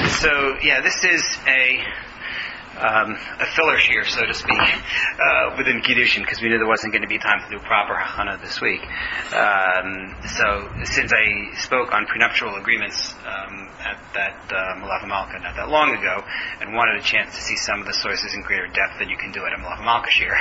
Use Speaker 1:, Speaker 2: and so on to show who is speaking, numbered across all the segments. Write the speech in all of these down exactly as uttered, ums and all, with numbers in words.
Speaker 1: So, yeah, this is a um, a filler shear, so to speak, uh, within Kiddushin, because we knew there wasn't going to be time to do proper Hachana this week. Um, so, since I spoke on prenuptial agreements um, at that uh, Malav Malka not that long ago, and wanted a chance to see some of the sources in greater depth than you can do at a Malav Malka shear,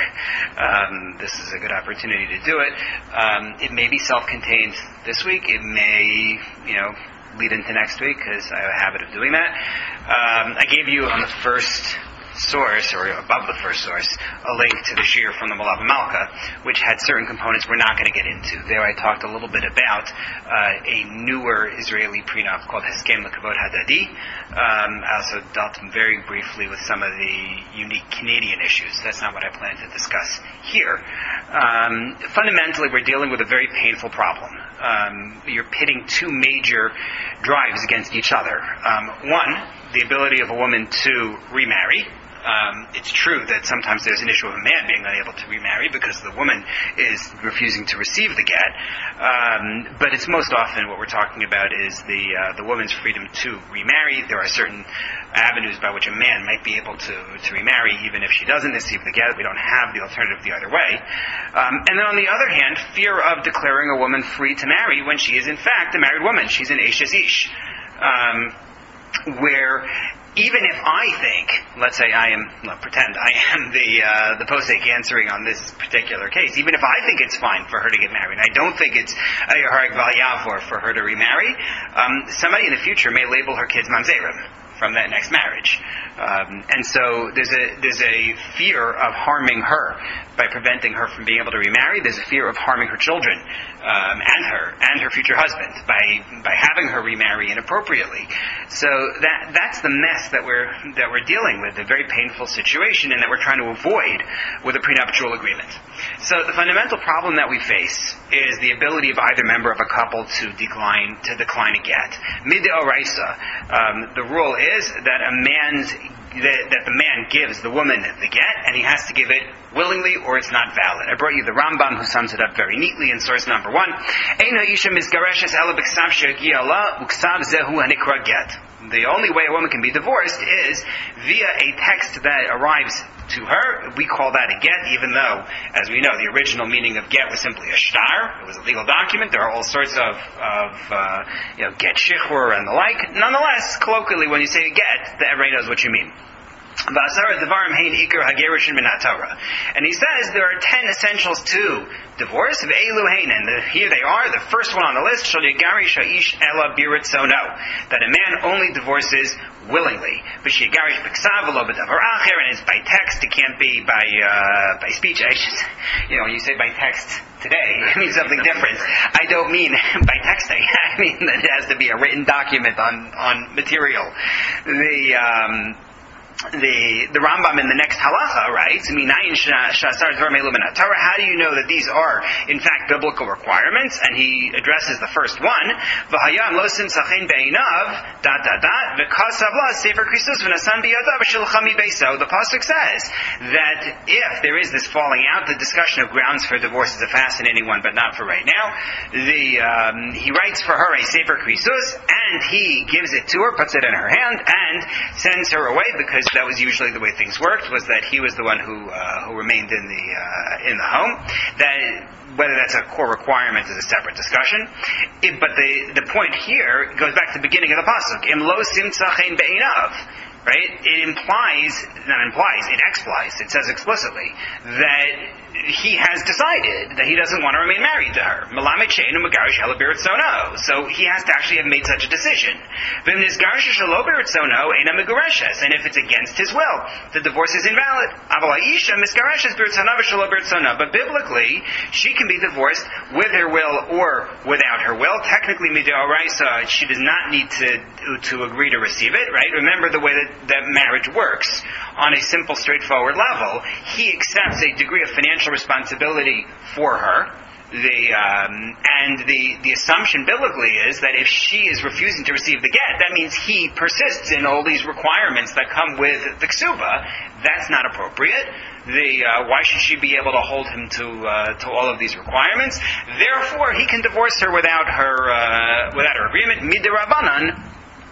Speaker 1: um, this is a good opportunity to do it. Um, it may be self-contained this week. It may, you know, lead into next week, because I have a habit of doing that. Um, I gave you on the first source, or above the first source, a link to the shir from the Malav Malka, which had certain components we're not going to get into. There I talked a little bit about uh, a newer Israeli prenup called Heskem L'Kavod Hadadi. Um, I also dealt very briefly with some of the unique Canadian issues. That's not what I plan to discuss here. Um, fundamentally, we're dealing with a very painful problem. Um, you're pitting two major drives against each other. Um, one, the ability of a woman to remarry. Um, it's true that sometimes there's an issue of a man being unable to remarry because the woman is refusing to receive the get. Um, but it's most often what we're talking about is the uh, the woman's freedom to remarry. There are certain avenues by which a man might be able to, to remarry even if she doesn't receive the get. We don't have the alternative the other way. Um, and then on the other hand, fear of declaring a woman free to marry when she is in fact a married woman. She's an Eish Ish. Um, where even if I think, let's say I am, well, pretend I am the uh, the posek answering on this particular case, even if I think it's fine for her to get married, I don't think it's a Harag Val Yavor for her to remarry, um, somebody in the future may label her kids Mamzerim from that next marriage. Um, and so there's a there's a fear of harming her by preventing her from being able to remarry. There's a fear of harming her children um, and her and her future husband by by having her remarry inappropriately. So that that's the mess that we're that we're dealing with, a very painful situation, and that we're trying to avoid with a prenuptial agreement. So the fundamental problem that we face is the ability of either member of a couple to decline to decline a get. Midoraisa, um, the rule is that a man's that, that the man gives the woman the get, and he has to give it willingly, or it's not valid. I brought you the Rambam, who sums it up very neatly in source number one. The only way a woman can be divorced is via a text that arrives to her. We call that a get, even though, as we know, the original meaning of get was simply a shtar. It was a legal document. There are all sorts of, of uh, you know, get shichur and the like. Nonetheless, colloquially, when you say a get, everybody knows what you mean. And he says there are ten essentials to divorce. And here they are. The first one on the list, that a man only divorces willingly. And it's by text. It can't be by uh, by speech. I just, you know, when you say by text today, it means something different. I don't mean by texting. I mean that it has to be a written document on, on material. The... Um, The the Rambam in the next halacha writes, how do you know that these are, in fact, biblical requirements? And he addresses the first one. The pasuk says that if there is this falling out, the discussion of grounds for divorce is a fascinating one, but not for right now. The um, he writes for her a sefer krisus, and he gives it to her, puts it in her hand, and sends her away, because that was usually the way things worked, was that he was the one who uh, who remained in the uh, in the home. That whether that's a core requirement is a separate discussion. It, but the the point here goes back to the beginning of the pasuk. Im lo simtzachein be'inav. Right? It implies, not implies, it explies, it says explicitly, that he has decided that he doesn't want to remain married to her. So he has to actually have made such a decision. And if it's against his will, the divorce is invalid. But biblically, she can be divorced with her will or without her will. Technically, midoraisa, she does not need to, to agree to receive it, right? Remember the way that that marriage works. On a simple, straightforward level, he accepts a degree of financial responsibility for her. The um, and the, the assumption biblically is that if she is refusing to receive the get, that means he persists in all these requirements that come with the ksuba. That's not appropriate. The uh, why should she be able to hold him to uh, to all of these requirements? Therefore, he can divorce her without her uh, without her agreement. Midirabanan.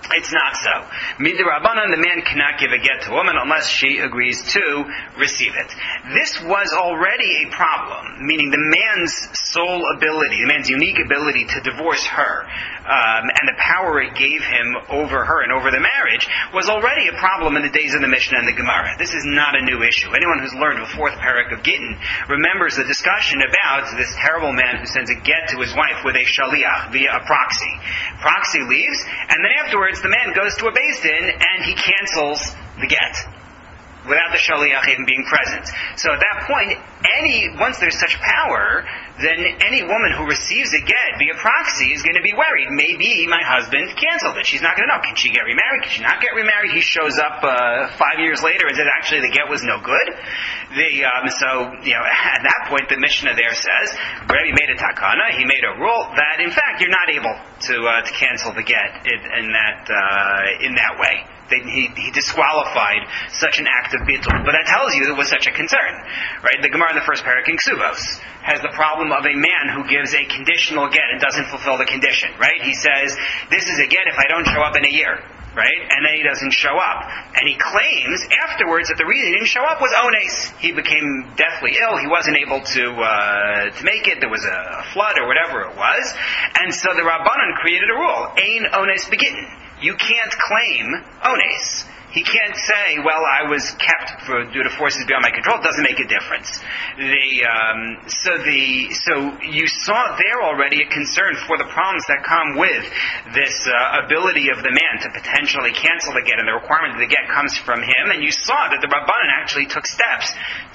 Speaker 1: It's not so. Midrabanan, the man cannot give a get to a woman unless she agrees to receive it. This was already a problem, meaning the man's sole ability, the man's unique ability to divorce her, um, and the power it gave him over her and over the marriage was already a problem in the days of the Mishnah and the Gemara. This is not a new issue. Anyone who's learned the fourth parak of Gittin remembers the discussion about this terrible man who sends a get to his wife with a shaliach via a proxy. Proxy leaves, and then afterwards the man goes to a beis din and he cancels the get without the shaliach even being present. So at that point, any once there's such power, then any woman who receives a get via proxy is going to be worried. Maybe my husband canceled it. She's not going to know. Can she get remarried? Can she not get remarried? He shows up uh, five years later and says, actually, the get was no good. The um, so you know at that point, the Mishnah there says, Rebbe made a takana. He made a rule that in fact you're not able to uh, to cancel the get in, in that uh, in that way. They, he, he disqualified such an act of bittul. But that tells you it was such a concern. Right? The Gemara in the first parak in Ksubos has the problem of a man who gives a conditional get and doesn't fulfill the condition. Right? He says, this is a get if I don't show up in a year. Right? And then he doesn't show up. And he claims afterwards that the reason he didn't show up was ones. He became deathly ill. He wasn't able to uh, to make it. There was a flood or whatever it was. And so the Rabbanan created a rule. Ein ones begitten. You can't claim ones. He can't say, well, I was kept for, due to forces beyond my control. It doesn't make a difference. The, um, so the so you saw there already a concern for the problems that come with this uh, ability of the man to potentially cancel the get, and the requirement that the get comes from him. And you saw that the Rabbanan actually took steps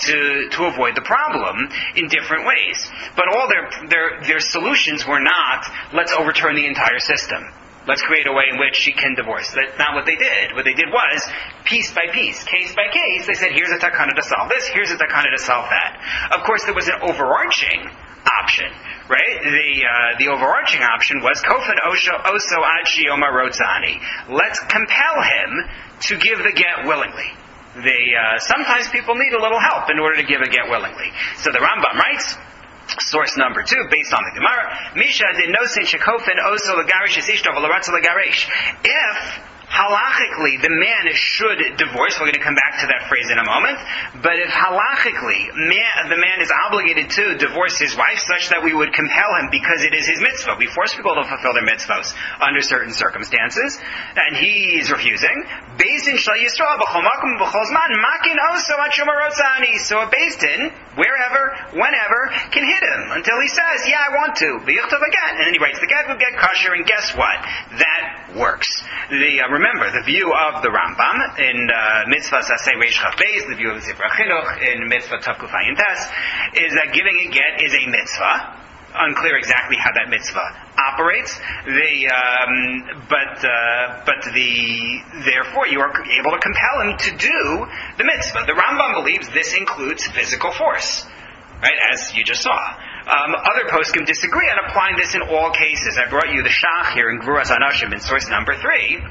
Speaker 1: to to avoid the problem in different ways. But all their their their solutions were not, let's overturn the entire system. Let's create a way in which she can divorce. That's not what they did. What they did was, piece by piece, case by case, they said, here's a takana to solve this, here's a takana to solve that. Of course, there was an overarching option, right? The uh, the overarching option was, Kofan Osho Oso Ad Shioma Rotzani. Let's compel him to give the get willingly. The, uh, sometimes people need a little help in order to give a get willingly. So the Rambam writes, source number two, based on the Gemara, Misha did no sin shekofen oso legarish isishto v'laratza legarish. If halachically the man should divorce, we're going to come back to that phrase in a moment, but if halachically man, the man is obligated to divorce his wife such that we would compel him because it is his mitzvah, we force people to fulfill their mitzvahs under certain circumstances, and he's refusing, Beis Din shel Yisrael b'chol makom b'chol zman makin oso ad shoma rotzani. So a Beis Din, wherever, whenever, can hit him until he says, yeah, I want to, v'yichtav again, and then he writes the get, will get kosher, and guess what? That works. The uh, Remember, the view of the Rambam in uh, Mitzvah Sasei Reish Chaf Beis, the view of Zifra Chinuch in Mitzvah Tav Kuf Ayin Tes, is that giving a get is a mitzvah. Unclear exactly how that mitzvah operates. The um, but uh, but the therefore you are able to compel him to do the mitzvah. The Rambam believes this includes physical force, right? As you just saw. Um, other poskim disagree on applying this in all cases. I brought you the Shach here in Gvuras Anashim in source number three,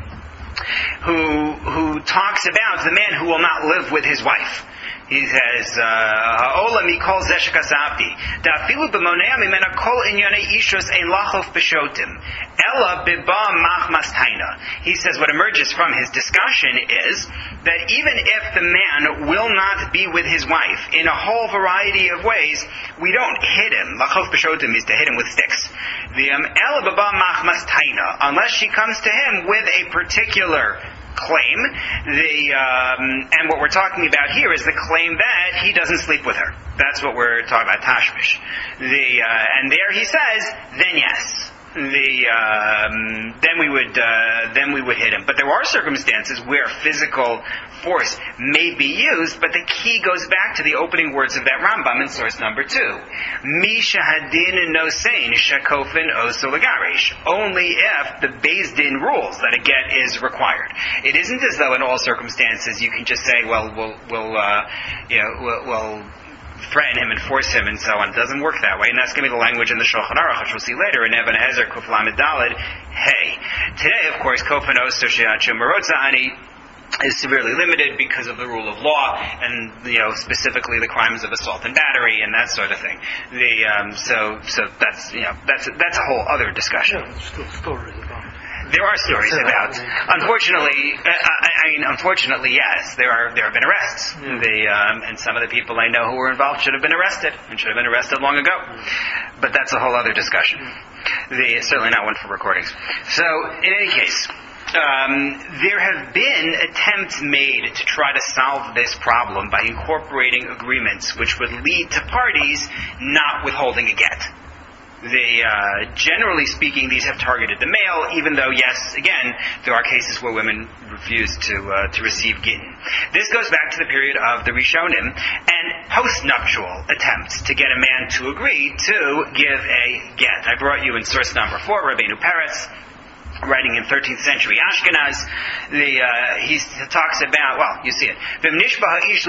Speaker 1: who who talks about the man who will not live with his wife. He says, "Ha'olam mikol zeh shekasavti, da'afilu b'monea mimena kol inyonei ishus ein lachof b'shotim, ela biba machmas taina." He says what emerges from his discussion is that even if the man will not be with his wife in a whole variety of ways, we don't hit him. Lachof b'shotim is to hit him with sticks. The um, ela biba machmas taina, unless she comes to him with a particular claim, the um, and what we're talking about here is the claim that he doesn't sleep with her. That's what we're talking about, tashmish. The uh, and there he says, then yes, the um, then we would uh, then we would hit him. But there are circumstances where physical force may be used, but the key goes back to the opening words of that Rambam in source number two. Mi shahadin nosein shakofen oso legarish. Only if the Beis Din rules that a get is required. It isn't as though in all circumstances you can just say, well, we'll, we'll uh, you know, we'll, we'll threaten him and force him and so on. It doesn't work that way, and that's going to be the language in the Shulchan Aruch, which we'll see later in Eben Ezer Kuf Lamed Daled. Hey, today, of course, kofen oso she'achu merotza ani is severely limited because of the rule of law, and you know specifically the crimes of assault and battery and that sort of thing. The um, so so that's you know that's that's a whole other discussion.
Speaker 2: Yeah, still stories about
Speaker 1: There are stories about. Unfortunately, uh, I, I mean, unfortunately, yes, there are. There have been arrests. Mm. The um, and some of the people I know who were involved should have been arrested and should have been arrested long ago. Mm. But that's a whole other discussion. The certainly not one for recordings. So, in any case. Um, there have been attempts made to try to solve this problem by incorporating agreements which would lead to parties not withholding a get. They, uh, generally speaking, these have targeted the male, even though, yes, again, there are cases where women refuse to uh, to receive gittin. This goes back to the period of the Rishonim and post-nuptial attempts to get a man to agree to give a get. I brought you in source number four, Rabbeinu Peretz, writing in thirteenth century Ashkenaz, the, uh, he talks about, well, you see it. He says,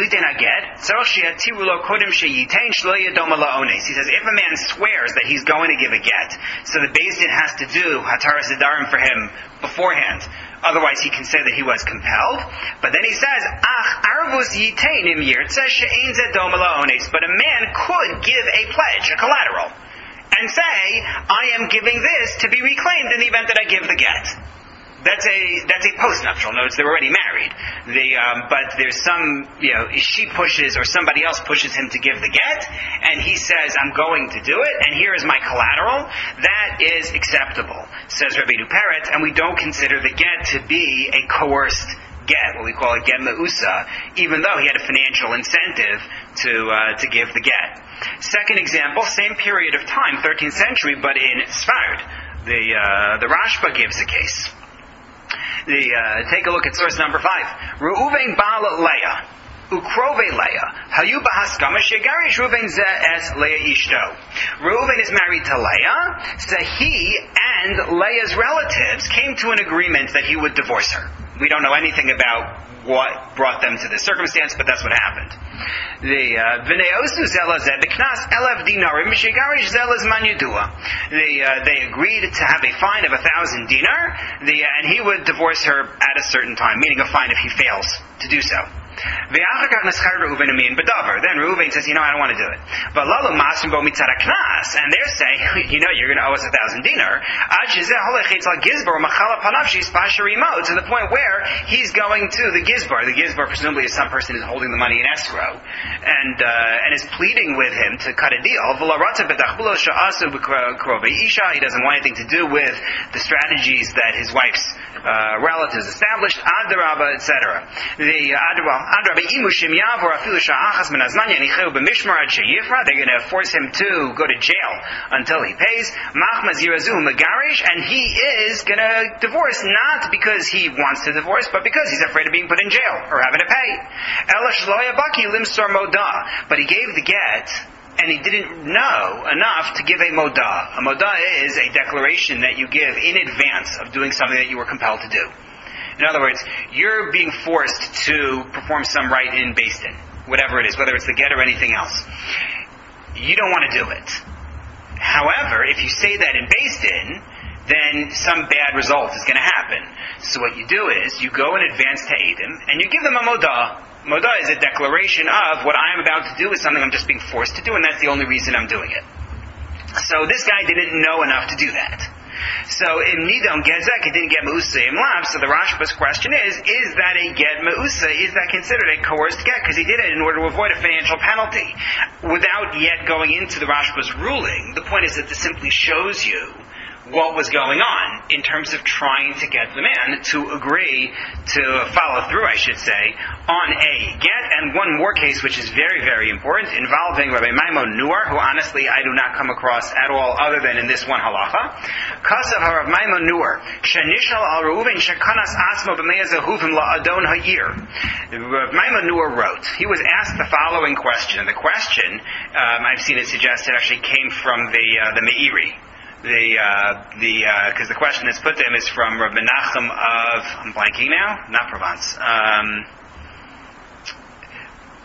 Speaker 1: if a man swears that he's going to give a get, so the Beis Din has to do Hataras Nedarim for him beforehand. Otherwise, he can say that he was compelled. But then he says, Ach, arvus yiteinim yirtze she'ein ze doma la'ones. But a man could give a pledge, a collateral, and say, I am giving this to be reclaimed in the event that I give the get. That's a that's a post-nuptial. Notice they're already married. The um, but there's some, you know, she pushes or somebody else pushes him to give the get, and he says, I'm going to do it, and here is my collateral. That is acceptable, says Rabbeinu Peretz, and we don't consider the get to be a coerced get, what we call a get me'usa, even though he had a financial incentive to uh, to give the get. Second example, same period of time, thirteenth century, but in Sfard. The uh, the Rashba gives a case. The uh, take a look at source number five. Reuven Baal Leah, Ukrove Leah, Hayu Bahaskama Shegarish Reuven Ze Es Leah Ishto. Reuven is married to Leah, so he and Leah's relatives came to an agreement that he would divorce her. We don't know anything about what brought them to this circumstance, but that's what happened. The V'neosu zela zeh b'knas elev dinarim shegarish zelas man yudua. They they agreed to have a fine of a thousand dinar, the and he would divorce her at a certain time, meaning a fine if he fails to do so. Then Reuven says, you know, I don't want to do it. But Lalo Masrim Bo Mitzad HaKnas, and they're saying, you know, you're going to owe us a thousand dinar. To the point where he's going to the Gizbar. The Gizbar presumably is some person who's holding the money in escrow, and uh, and is pleading with him to cut a deal. He doesn't want anything to do with the strategies that his wife's uh, relatives established, Adarabba, et cetera. The Adarabba. They're going to force him to go to jail until he pays. And he is going to divorce, not because he wants to divorce, but because he's afraid of being put in jail or having to pay. But he gave the get, and he didn't know enough to give a modah. A modah is a declaration that you give in advance of doing something that you were compelled to do. In other words, you're being forced to perform some rite in Beis Din, whatever it is, whether it's the get or anything else. You don't want to do it. However, if you say that in Beis Din, then some bad result is going to happen. So what you do is, you go in advance to Eidim, and you give them a modah. Modah is a declaration of what I am about to do is something I'm just being forced to do, and that's the only reason I'm doing it. So this guy didn't know enough to do that. So in Nidon Gezek, it didn't get Meusa im Lav. So the Rashba's question is, is that a get Meusa? Is that considered a coerced get? Because he did it in order to avoid a financial penalty. Without yet going into the Rashba's ruling, the point is that this simply shows you what was going on in terms of trying to get the man to agree to follow through, I should say, on a get. And one more case, which is very, very important, involving Rabbi Maimon Nuar, who honestly I do not come across at all other than in this one halacha. Kasav Rabbi Maimon Nuar, Shanishal al Reuven Shekanas Asmo b'meyazahuvim la'adon ha'ir. Rabbi Maimon Nuar wrote, he was asked the following question. The question, um, I've seen it suggested, actually came from the uh, the Meiri. The uh, the because uh, the question that's put to him is from Rav Menachem of I'm blanking now, not Provence. Um,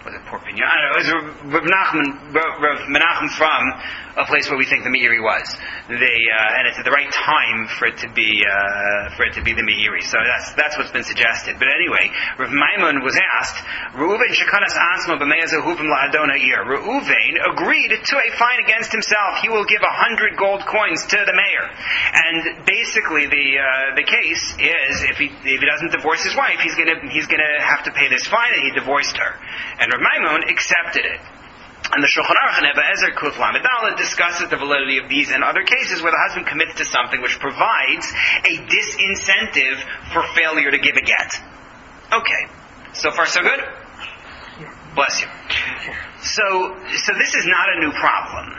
Speaker 1: was it Port Pinion? I don't know. It was Rav Nachman, Rav Menachem from a place where we think the Meiri was. They uh, and it's at the right time for it to be uh, for it to be the Meiri. So that's that's what's been suggested. But anyway, Rav Maimon was asked, Reuven shekanas ansmo b'me'azahuvim la'adona ir. Reuven agreed to a fine against himself. He will give a hundred gold coins to the mayor. And basically, the uh, the case is if he if he doesn't divorce his wife, he's gonna he's gonna have to pay this fine, and he divorced her. And Rav Maimon accepted it. And the Shulchan Aruch and Ebba Ezer Kuf Lamed Daled discusses the validity of these and other cases where the husband commits to something which provides a disincentive for failure to give a get. Okay, so far so good? Bless you. So, so this is not a new problem.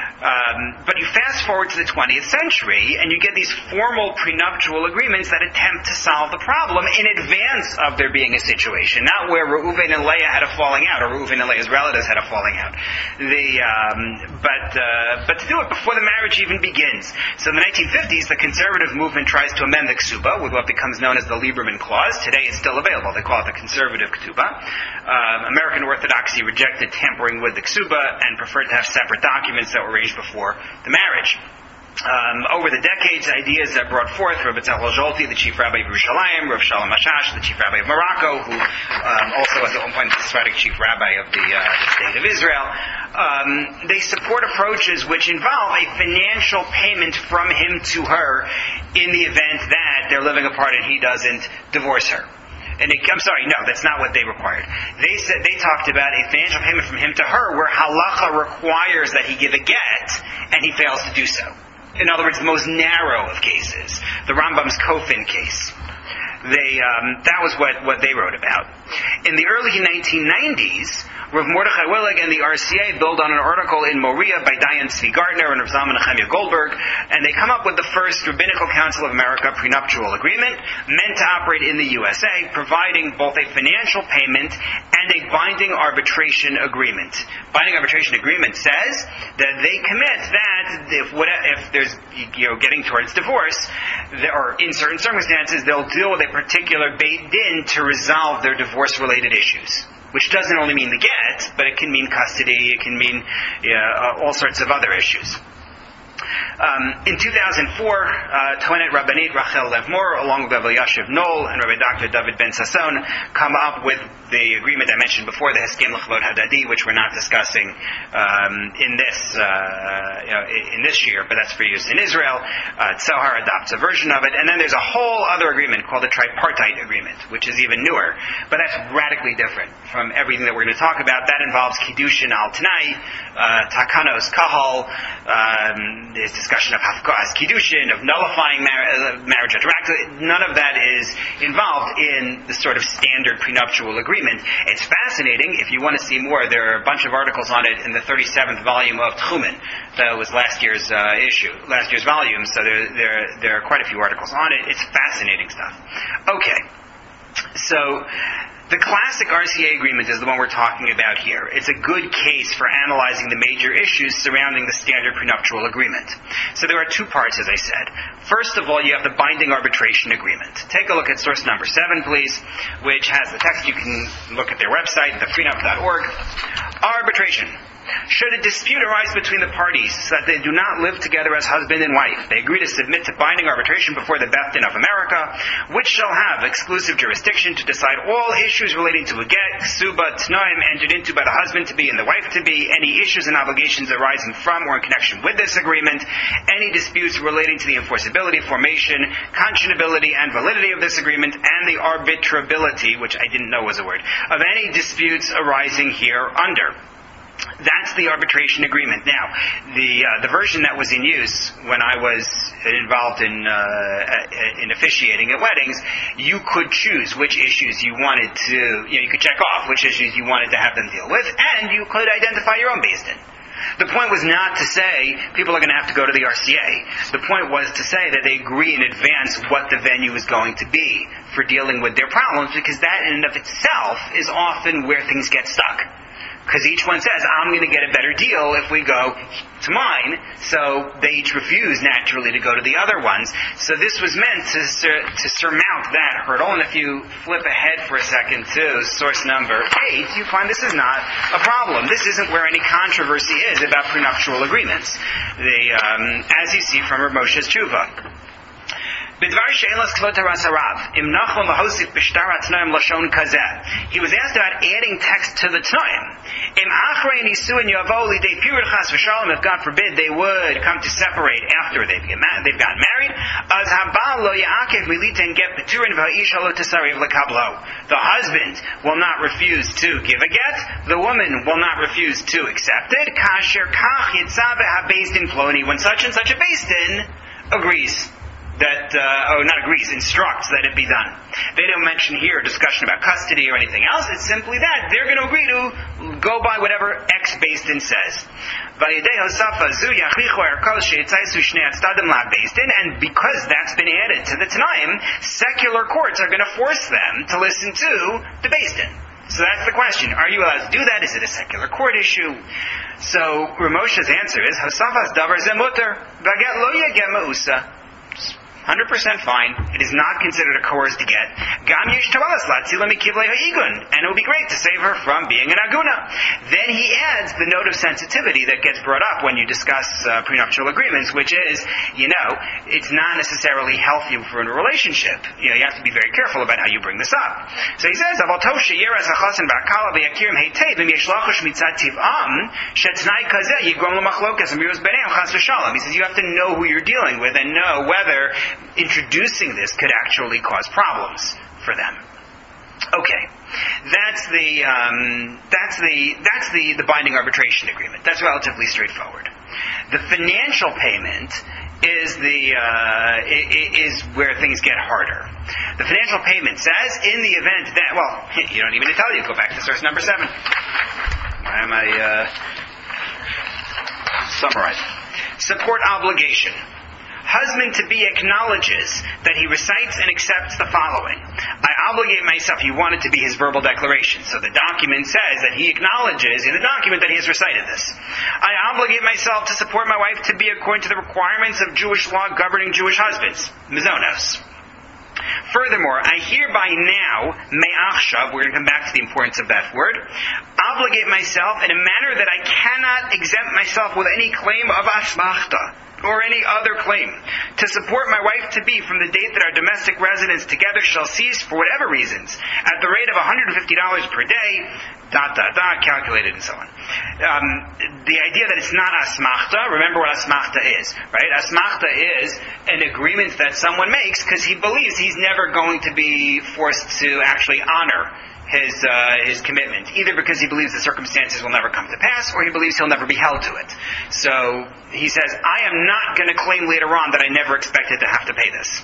Speaker 1: Um, but you fast forward to the twentieth century, and you get these formal prenuptial agreements that attempt to solve the problem in advance of there being a situation, not where Reuven and Leah had a falling out, or Reuven and Leah's relatives had a falling out. The, um, but, uh, but to do it before the marriage even begins. So in the nineteen fifties, the conservative movement tries to amend the Ksuba with what becomes known as the Lieberman Clause. Today it's still available. They call it the conservative Ketubah. Uh, American Orthodoxy rejected tampering with the Ksuba and preferred to have separate documents that were arranged before the marriage. Um, over the decades, ideas that brought forth Rav Tzachel Zolti, the chief rabbi of Yerushalayim, Rav Shalom Ashash, the chief rabbi of Morocco, who um, also at one point was the Sephardic chief rabbi of the, uh, the state of Israel. Um, they support approaches which involve a financial payment from him to her in the event that they're living apart and he doesn't divorce her. And it, I'm sorry, no, that's not what they required. They said they talked about a financial payment from him to her where halacha requires that he give a get, and he fails to do so. In other words, the most narrow of cases, the Rambam's Kofin case. They, um, that was what, what they wrote about. In the early nineteen nineties, Rav Mordechai Willig and the R C A build on an article in Moria by Dayan Tzvi Gardner and Rav Zalman Nechemia Goldberg, and they come up with the first Rabbinical Council of America prenuptial agreement, meant to operate in the U S A, providing both a financial payment and a binding arbitration agreement. Binding arbitration agreement says that they commit that if, what, if there's, you know, getting towards divorce, there, or in certain circumstances, they'll deal with a particular beit din to resolve their divorce-related issues. Which doesn't only mean the get, but it can mean custody, it can mean uh, all sorts of other issues. Um, in two thousand four, uh, Toenet Rabbanit Rachel Levmor, along with Rabbi Yashiv Knoll and Rabbi Doctor David Ben Sasson, come up with the agreement I mentioned before, the Heskem L'Chavod Hadadi, which we're not discussing um, in this uh, you know, in this year, but that's for use in Israel. Uh, Tzohar adopts a version of it, and then there's a whole other agreement called the Tripartite Agreement, which is even newer, but that's radically different from everything that we're going to talk about. That involves Kiddushin al Tanai, uh, Takanos Kahal, um, there's discussion of Hafkas Kiddushin, of nullifying mar- uh, marriage retroactively. None of that is involved in the sort of standard prenuptial agreement. It's fascinating. If you want to see more, there are a bunch of articles on it in the thirty-seventh volume of Tchumen. That was last year's uh, issue, last year's volume, so there, there, there are quite a few articles on it. It's fascinating stuff. Okay. So, the classic R C A agreement is the one we're talking about here. It's a good case for analyzing the major issues surrounding the standard prenuptial agreement. So there are two parts, as I said. First of all, you have the binding arbitration agreement. Take a look at source number seven, please, which has the text. You can look at their website, the prenup dot org. Arbitration. Should a dispute arise between the parties so that they do not live together as husband and wife, they agree to submit to binding arbitration before the Beth Din of America, which shall have exclusive jurisdiction to decide all issues relating to a get, ksuba, tnoim entered into by the husband-to-be and the wife-to-be, any issues and obligations arising from or in connection with this agreement, any disputes relating to the enforceability, formation, conscionability, and validity of this agreement, and the arbitrability, which I didn't know was a word, of any disputes arising here under. That's the arbitration agreement. Now, the uh, the version that was in use when I was involved in uh, in officiating at weddings, you could choose which issues you wanted to, you know, you could check off which issues you wanted to have them deal with, and you could identify your own beis din. The point was not to say people are going to have to go to the R C A. The point was to say that they agree in advance what the venue is going to be for dealing with their problems, because that in and of itself is often where things get stuck. Because each one says, I'm going to get a better deal if we go to mine. So they each refuse, naturally, to go to the other ones. So this was meant to, sur- to surmount that hurdle. And if you flip ahead for a second to source number eight, you find this is not a problem. This isn't where any controversy is about prenuptial agreements. The, um, as you see from Rav Moshe's Tshuva. He was asked about adding text to the Tanoim. If God forbid they would come to separate after they've, get ma- they've gotten married, the husband will not refuse to give a get, the woman will not refuse to accept it, when such and such a beis din agrees. That, uh, oh, not agrees, instructs that it be done. They don't mention here a discussion about custody or anything else. It's simply that. They're going to agree to go by whatever X beis din says. And because that's been added to the Tanaim, secular courts are going to force them to listen to the beis din. So that's the question. Are you allowed to do that? Is it a secular court issue? So Rav Moshe's answer is, Hasafas davar ze muter, v'aget lo yegem ma'usa. one hundred percent fine. It is not considered a coerced get. Gam yesh tavalas latzila mikivlei ha'igun. And it would be great to save her from being an aguna. Then he adds the note of sensitivity that gets brought up when you discuss uh, prenuptial agreements, which is, you know, it's not necessarily healthy for a relationship. You know, you have to be very careful about how you bring this up. So he says, Aval toshe yeras hachasen ba'akala v'yakirim heitev im yesh lachush mitzad tiv'am shetznai kazeh yigrom l'machlokas amiros beneim chas v'shalom. He says you have to know who you're dealing with and know whether introducing this could actually cause problems for them. Okay, that's the um, that's the that's the, the binding arbitration agreement. That's relatively straightforward. The financial payment is the uh, is where things get harder. The financial payment says in the event that, well, you don't even tell you. Go back to source number seven. Why am I uh, summarizing? Support obligation. Husband-to-be acknowledges that he recites and accepts the following. I obligate myself, you want it to be his verbal declaration. So the document says that he acknowledges in the document that he has recited this. I obligate myself to support my wife to be according to the requirements of Jewish law governing Jewish husbands. Mizonos. Furthermore, I hereby now, me'achshav, we're going to come back to the importance of that word, obligate myself in a manner that I cannot exempt myself with any claim of asmachta, or any other claim, to support my wife to be from the date that our domestic residence together shall cease for whatever reasons, at the rate of one hundred fifty dollars per day, dot, dot, dot, calculated and so on. Um, the idea that it's not asmachta, remember what asmachta is, right? Asmachta is an agreement that someone makes because he believes he's never going to be forced to actually honor his uh, his commitment, either because he believes the circumstances will never come to pass, or he believes he'll never be held to it. So he says, I am not going to claim later on that I never expected to have to pay this,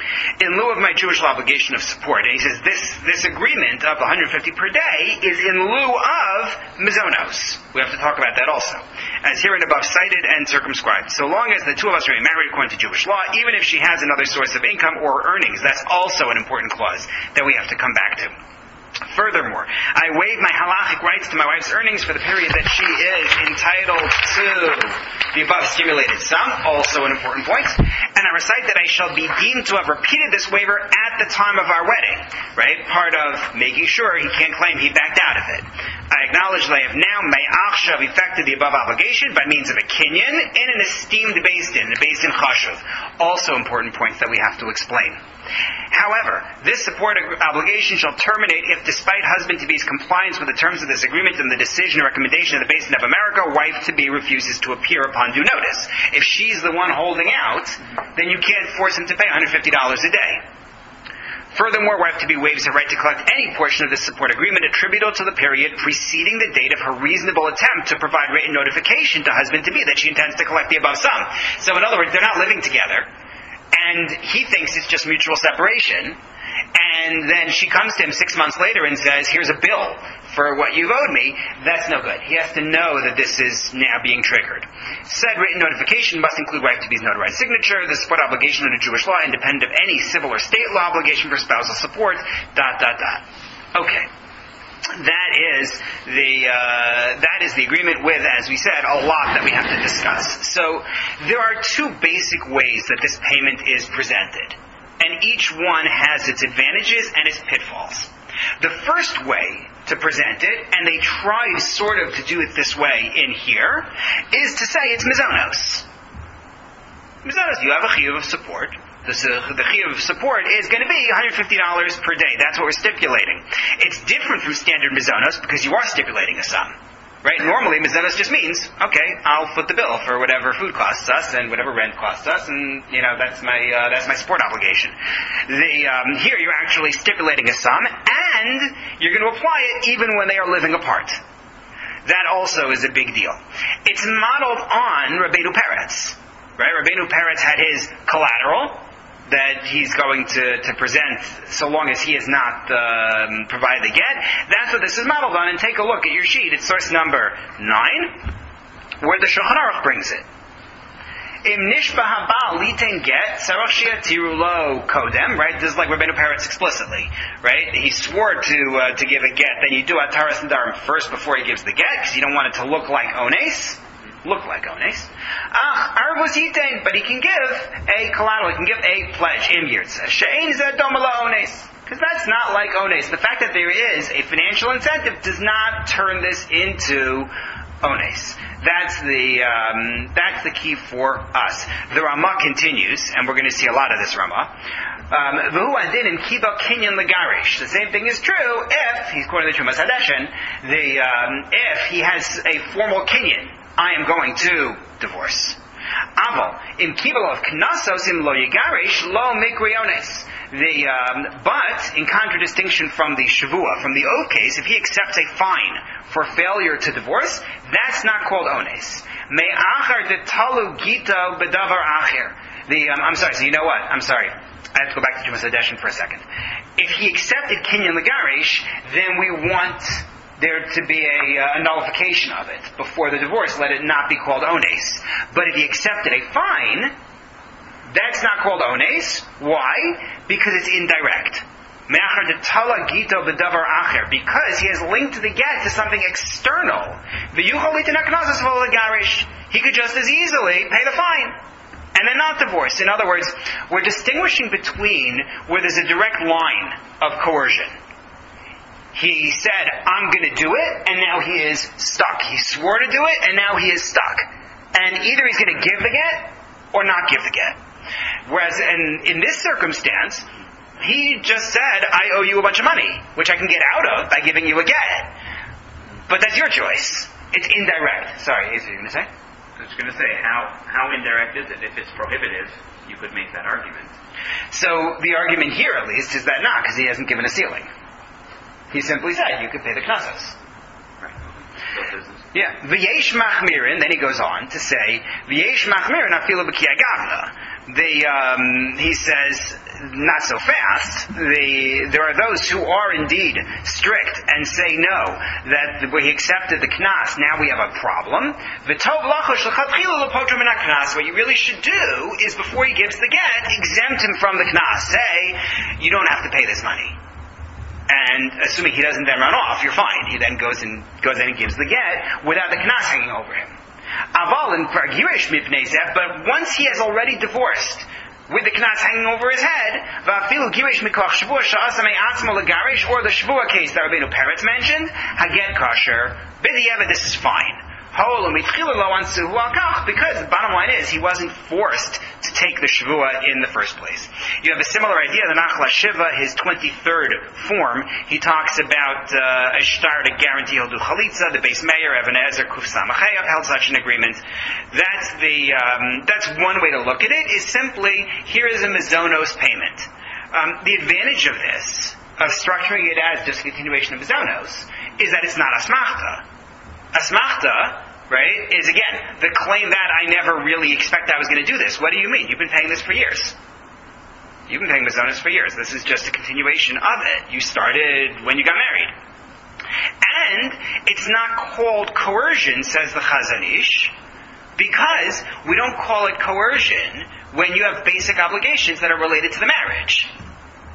Speaker 1: in lieu of my Jewish obligation of support. And he says, this this agreement of one hundred fifty per day is in lieu of mizonos. We have to talk about that also, as herein above cited and circumscribed. So long as the two of us remain married according to Jewish law, even if she has another source of income or earnings, that's also an important clause that we have to come back to. Furthermore, I waive my halachic rights to my wife's earnings for the period that she is entitled to the above stimulated sum, also an important point, and I recite that I shall be deemed to have repeated this waiver at the time of our wedding, right? Part of making sure he can't claim he backed out of it. I acknowledge that I have now me'achshav effected the above obligation by means of a kinyan in an esteemed beis din, a beis din chashuv. Also important points that we have to explain. However, this support obligation shall terminate if, despite husband-to-be's compliance with the terms of this agreement and the decision or recommendation of the Beis Din of America, wife-to-be refuses to appear upon due notice. If she's the one holding out, then you can't force him to pay one hundred fifty dollars a day. Furthermore, wife-to-be waives her right to collect any portion of this support agreement attributable to the period preceding the date of her reasonable attempt to provide written notification to husband-to-be that she intends to collect the above sum. So in other words, they're not living together, and he thinks it's just mutual separation, and then she comes to him six months later and says, here's a bill for what you've owed me. That's no good. He has to know that this is now being triggered. Said written notification must include wife-to-be's notarized signature, the support obligation under Jewish law, independent of any civil or state law obligation for spousal support, dot, dot, dot. Okay. that is the uh, that is the agreement with, as we said, a lot that we have to discuss. So there are two basic ways that this payment is presented, and each one has its advantages and its pitfalls. The first way to present it, and they tried sort of to do it this way in here, is to say it's mizonos. Mizonos, you have a chiyuv of support. The, the chiyuv of support is going to be one hundred fifty dollars per day. That's what we're stipulating. It's different from standard mizonos because you are stipulating a sum. Right? Normally, mizonos just means, okay, I'll foot the bill for whatever food costs us and whatever rent costs us, and you know that's my uh, that's my support obligation. The um, here you're actually stipulating a sum, and you're going to apply it even when they are living apart. That also is a big deal. It's modeled on Rabbeinu Peretz. Right? Rabbeinu Peretz had his collateral that he's going to, to present so long as he has not um, provided the get. That's what this is modeled on. And take a look at your sheet. It's source number nine, where the Shulchan Aruch brings it. Im nishba haba liten get sarach shi'atiru lo kodem. Right? This is like Rabbeinu Peretz explicitly. Right? He swore to uh, to give a get. Then you do ataras nedarim first before he gives the get, because you don't want it to look like ones. Look like ones. Ah, arvus yitain, but he can give a collateral, he can give a pledge in yirtza. She'ein zeh doma la'ones. Because that's not like ones. The fact that there is a financial incentive does not turn this into ones. That's the um, that's the key for us. The Ramah continues, and we're going to see a lot of this Ramah. V'hu adin in kiba kinyan legarish. The same thing is true if he's quoting the Trumas Hadeshin. The um, if he has a formal kinyan. I am going to divorce. Aval im kibel of knasos im lo yigarish lo mikriones. The um, but in contradistinction from the shavua, from the oath case, if he accepts a fine for failure to divorce, that's not called ones. Me achar de talu gito bedavar acher. The um, I'm sorry. So you know what? I'm sorry. I have to go back to Trumas Hadeshin for a second. If he accepted kinyan legarish, then we want there to be a, uh, a nullification of it before the divorce. Let it not be called ones. But if he accepted a fine, that's not called ones. Why? Because it's indirect. Because he has linked the get to something external. He could just as easily pay the fine and then not divorce. In other words, we're distinguishing between where there's a direct line of coercion. He said, I'm going to do it, and now he is stuck. He swore to do it, and now he is stuck. And either he's going to give the get, or not give the get. Whereas in, in this circumstance, he just said, I owe you a bunch of money, which I can get out of by giving you a get. But that's your choice. It's indirect. Sorry, is you going to say?
Speaker 2: I was going to say, how, how indirect is it? If it's prohibitive, you could make that argument.
Speaker 1: So the argument here, at least, is that not, because he hasn't given a ceiling. He simply said, you could pay the knasos.
Speaker 2: Right.
Speaker 1: Yeah. V'yesh machmirin, then he goes on to say, V'yesh machmirin afilu b'ki agavna. The, um, he says, not so fast. The, there are those who are indeed strict and say no, that where he accepted the knas, now we have a problem. V'tov lachosh l'chatchilu l'potro min ha-knas. What you really should do is, before he gives the get, exempt him from the knas. Say, you don't have to pay this money. And assuming he doesn't then run off, you're fine. He then goes and goes in and gives the get without the knas hanging over him. Aval and girish mipnei zeh, but once he has already divorced with the knas hanging over his head, va'afilu girish mikoch shvua sha'asa me'atzmo legarish, or the shvua case that Rabbeinu Peretz mentioned, haget kosher, b'di'evet, this is fine. Because the bottom line is, he wasn't forced to take the Shavua in the first place. You have a similar idea, the Nachla Shiva, his twenty-third form, he talks about uh, a shtar to guarantee he'll do Chalitza, the base mayor, Even HaEzer, Kuf Samachev, held such an agreement. That's the, um, that's one way to look at it, is simply, here is a Mizonos payment. Um, the advantage of this, of structuring it as discontinuation of Mizonos, is that it's not Asmachta. Asmachta, right, is again, the claim that I never really expect I was going to do this. What do you mean? You've been paying this for years. You've been paying Mizonos for years. This is just a continuation of it. You started when you got married. And it's not called coercion, says the Chazon Ish, because we don't call it coercion when you have basic obligations that are related to the marriage.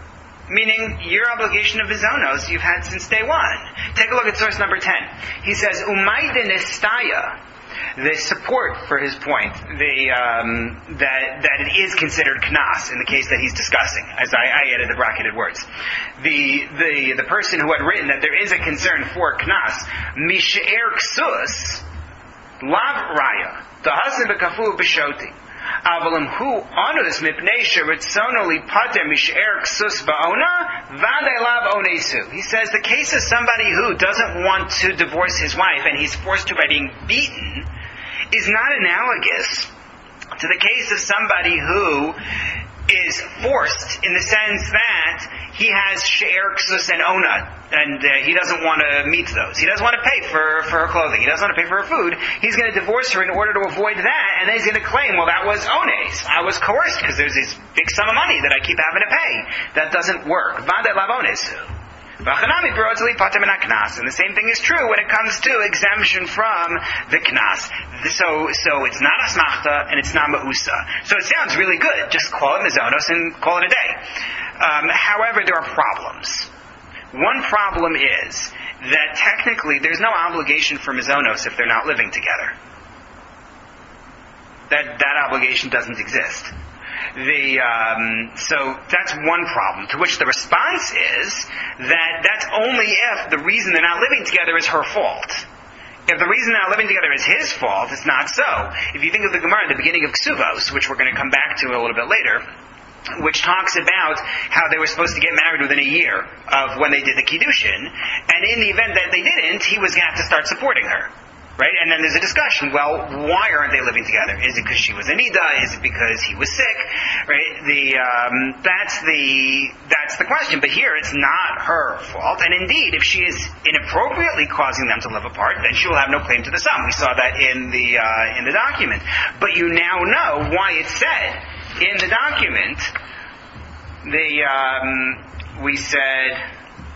Speaker 1: Meaning, your obligation of Vizonos you've had since day one. Take a look at source number ten. He says, Umayden Estaya, the support for his point, the, um, that that it is considered knas in the case that he's discussing, as I, I added the bracketed words. The, the, the person who had written that there is a concern for knas, Mishe'er Ksus, Lav Raya, the husband b'kafu b'shoti. Avalim hu onus mipnei sheritzono lipater misher ksus ba'ona v'adei lav onesu. He says the case of somebody who doesn't want to divorce his wife and he's forced to by being beaten is not analogous to the case of somebody who is forced in the sense that he has she'er ksus and ona, and uh, he doesn't want to meet those. He doesn't want to pay for, for her clothing. He doesn't want to pay for her food. He's going to divorce her in order to avoid that, and then he's going to claim, well, that was ones. I was coerced because there's this big sum of money that I keep having to pay. That doesn't work. Vade lav onesu. And the same thing is true when it comes to exemption from the knas. So, so it's not asmachta and it's not ma'usa. So it sounds really good. Just call it mizonos and call it a day. Um, however, there are problems. One problem is that technically there's no obligation for mizonos if they're not living together. That that obligation doesn't exist. The um, so that's one problem. To which the response is that that's only if the reason they're not living together is her fault. If the reason they're not living together is his fault, it's not so. If you think of the Gemara at the beginning of Ksuvos, which we're going to come back to a little bit later, which talks about how they were supposed to get married within a year of when they did the Kiddushin, and in the event that they didn't, he was going to have to start supporting her. Right? And then there's a discussion, well, why aren't they living together? Is it because she was a nida? Is it because he was sick? Right? The, um, that's the, that's the question. But here, it's not her fault. And indeed, if she is inappropriately causing them to live apart, then she will have no claim to the sum. We saw that in the, uh, in the document. But you now know why it's said in the document. The, um, we said,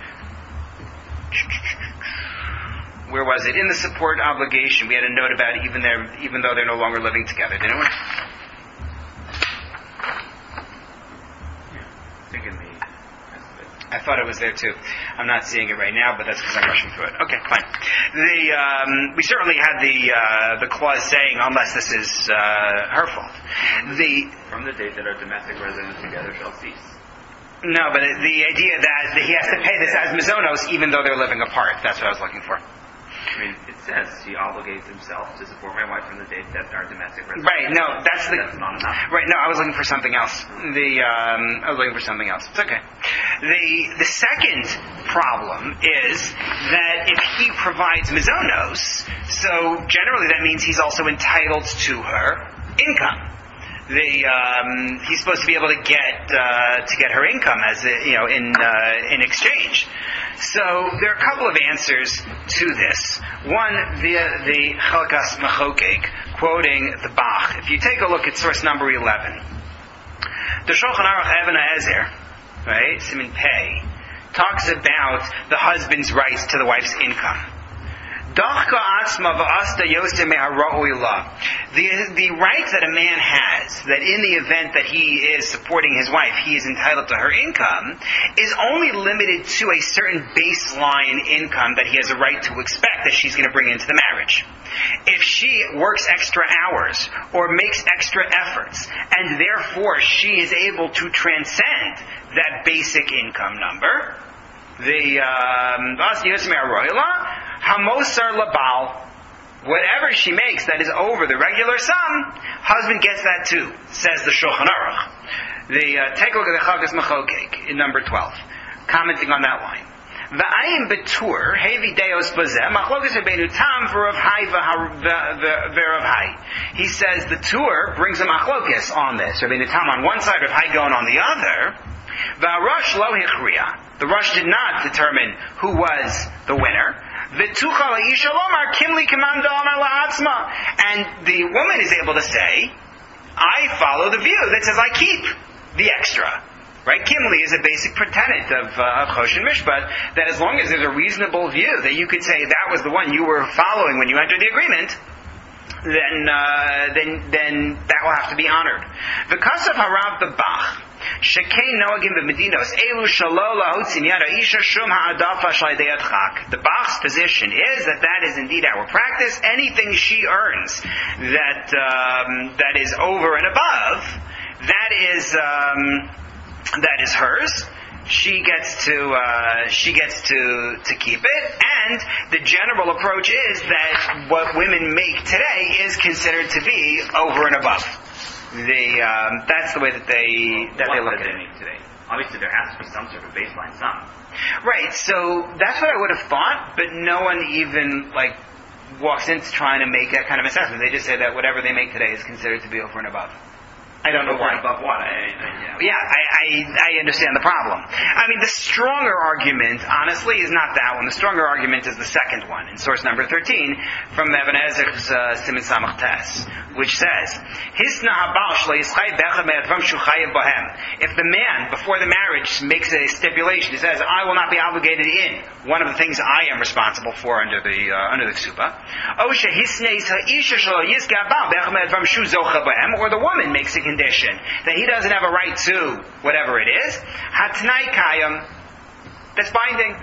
Speaker 1: where was it? In the support obligation, we had a note about it, even there, even though they're no longer living together, didn't we? I thought it was there too. I'm not seeing it right now, but that's because I'm rushing through it. Okay, fine. The um, we certainly had the uh, the clause saying, unless this is uh, her fault. The
Speaker 2: from the date that our domestic residence together shall cease.
Speaker 1: No, but the idea that he has to pay this as mizonos, even though they're living apart. That's what I was looking for.
Speaker 2: I mean, it says he obligates himself to support my wife from the date that our domestic residence.
Speaker 1: Right. No, that's the.
Speaker 2: That's not enough.
Speaker 1: Right. No, I was looking for something else. The um, I was looking for something else. It's okay. The the second problem is that if he provides mizonos, so generally that means he's also entitled to her income. The um, he's supposed to be able to get uh, to get her income as a, you know in uh, in exchange. So there are a couple of answers to this. One via the Chalkas Machokek, quoting the Bach. If you take a look at source number eleven, the Shulchan Aruch Even HaEzer, right, Siman Pei, talks about the husband's rights to the wife's income. The, the right that a man has, that in the event that he is supporting his wife, he is entitled to her income, is only limited to a certain baseline income that he has a right to expect that she's going to bring into the marriage. If she works extra hours or makes extra efforts, and therefore she is able to transcend that basic income number, the um, Hamosar Labal, whatever she makes that is over the regular sum, husband gets that too, says the Shulchan Aruch. The uh, take a look at the Chalkas Machokek in number twelve, commenting on that line. V'ayim betur hevi deos bazeh machlokas rabbeinu tam v'rav hai v'rav hai. He says the tur brings a machlokas on this. Rabbeinu tam on one side, Rav Hai going on the other. V'arosh lo hichriya. The Rosh did not determine who was the winner. And the woman is able to say, I follow the view that says I keep the extra. Right? Kimli is a basic tenet of, uh, of Choshen Mishpat, that as long as there's a reasonable view that you could say that was the one you were following when you entered the agreement, then uh, then then that will have to be honored. The Kasav Harav the Bach, Shekei noagim b'medinos elu shalo lahotzin yad ha'isha shum ha'adafa sh'alidei adchak. The Bach's position is that that is indeed our practice. Anything she earns that um, that is over and above, that is um, that is hers. She gets to uh, she gets to to keep it, and the general approach is that what women make today is considered to be over and above. The um, that's the way that they that
Speaker 2: what
Speaker 1: they look
Speaker 2: that
Speaker 1: at
Speaker 2: they
Speaker 1: it.
Speaker 2: make today. Obviously, there has to be some sort of baseline sum.
Speaker 1: Right. So that's what I would have thought, but no one even like walks into trying to make that kind of assessment. They just say that whatever they make today is considered to be over and above. I don't know
Speaker 2: Over
Speaker 1: why.
Speaker 2: and above what? I, I, yeah.
Speaker 1: Yeah, I, I, I understand the problem. I mean, the stronger argument, honestly, is not that one. The stronger argument is the second one, in source number thirteen, from Ibn Ezra's uh, Siman Samach Tes, which says, Hisna habal shlo yischai becha me'advam shu chayev bohem. If the man, before the marriage, makes a stipulation, he says, I will not be obligated in one of the things I am responsible for under the uh, under the ksuba, or the woman makes a condition that he doesn't have a right to whatever it is, hatnai kayam, that's binding.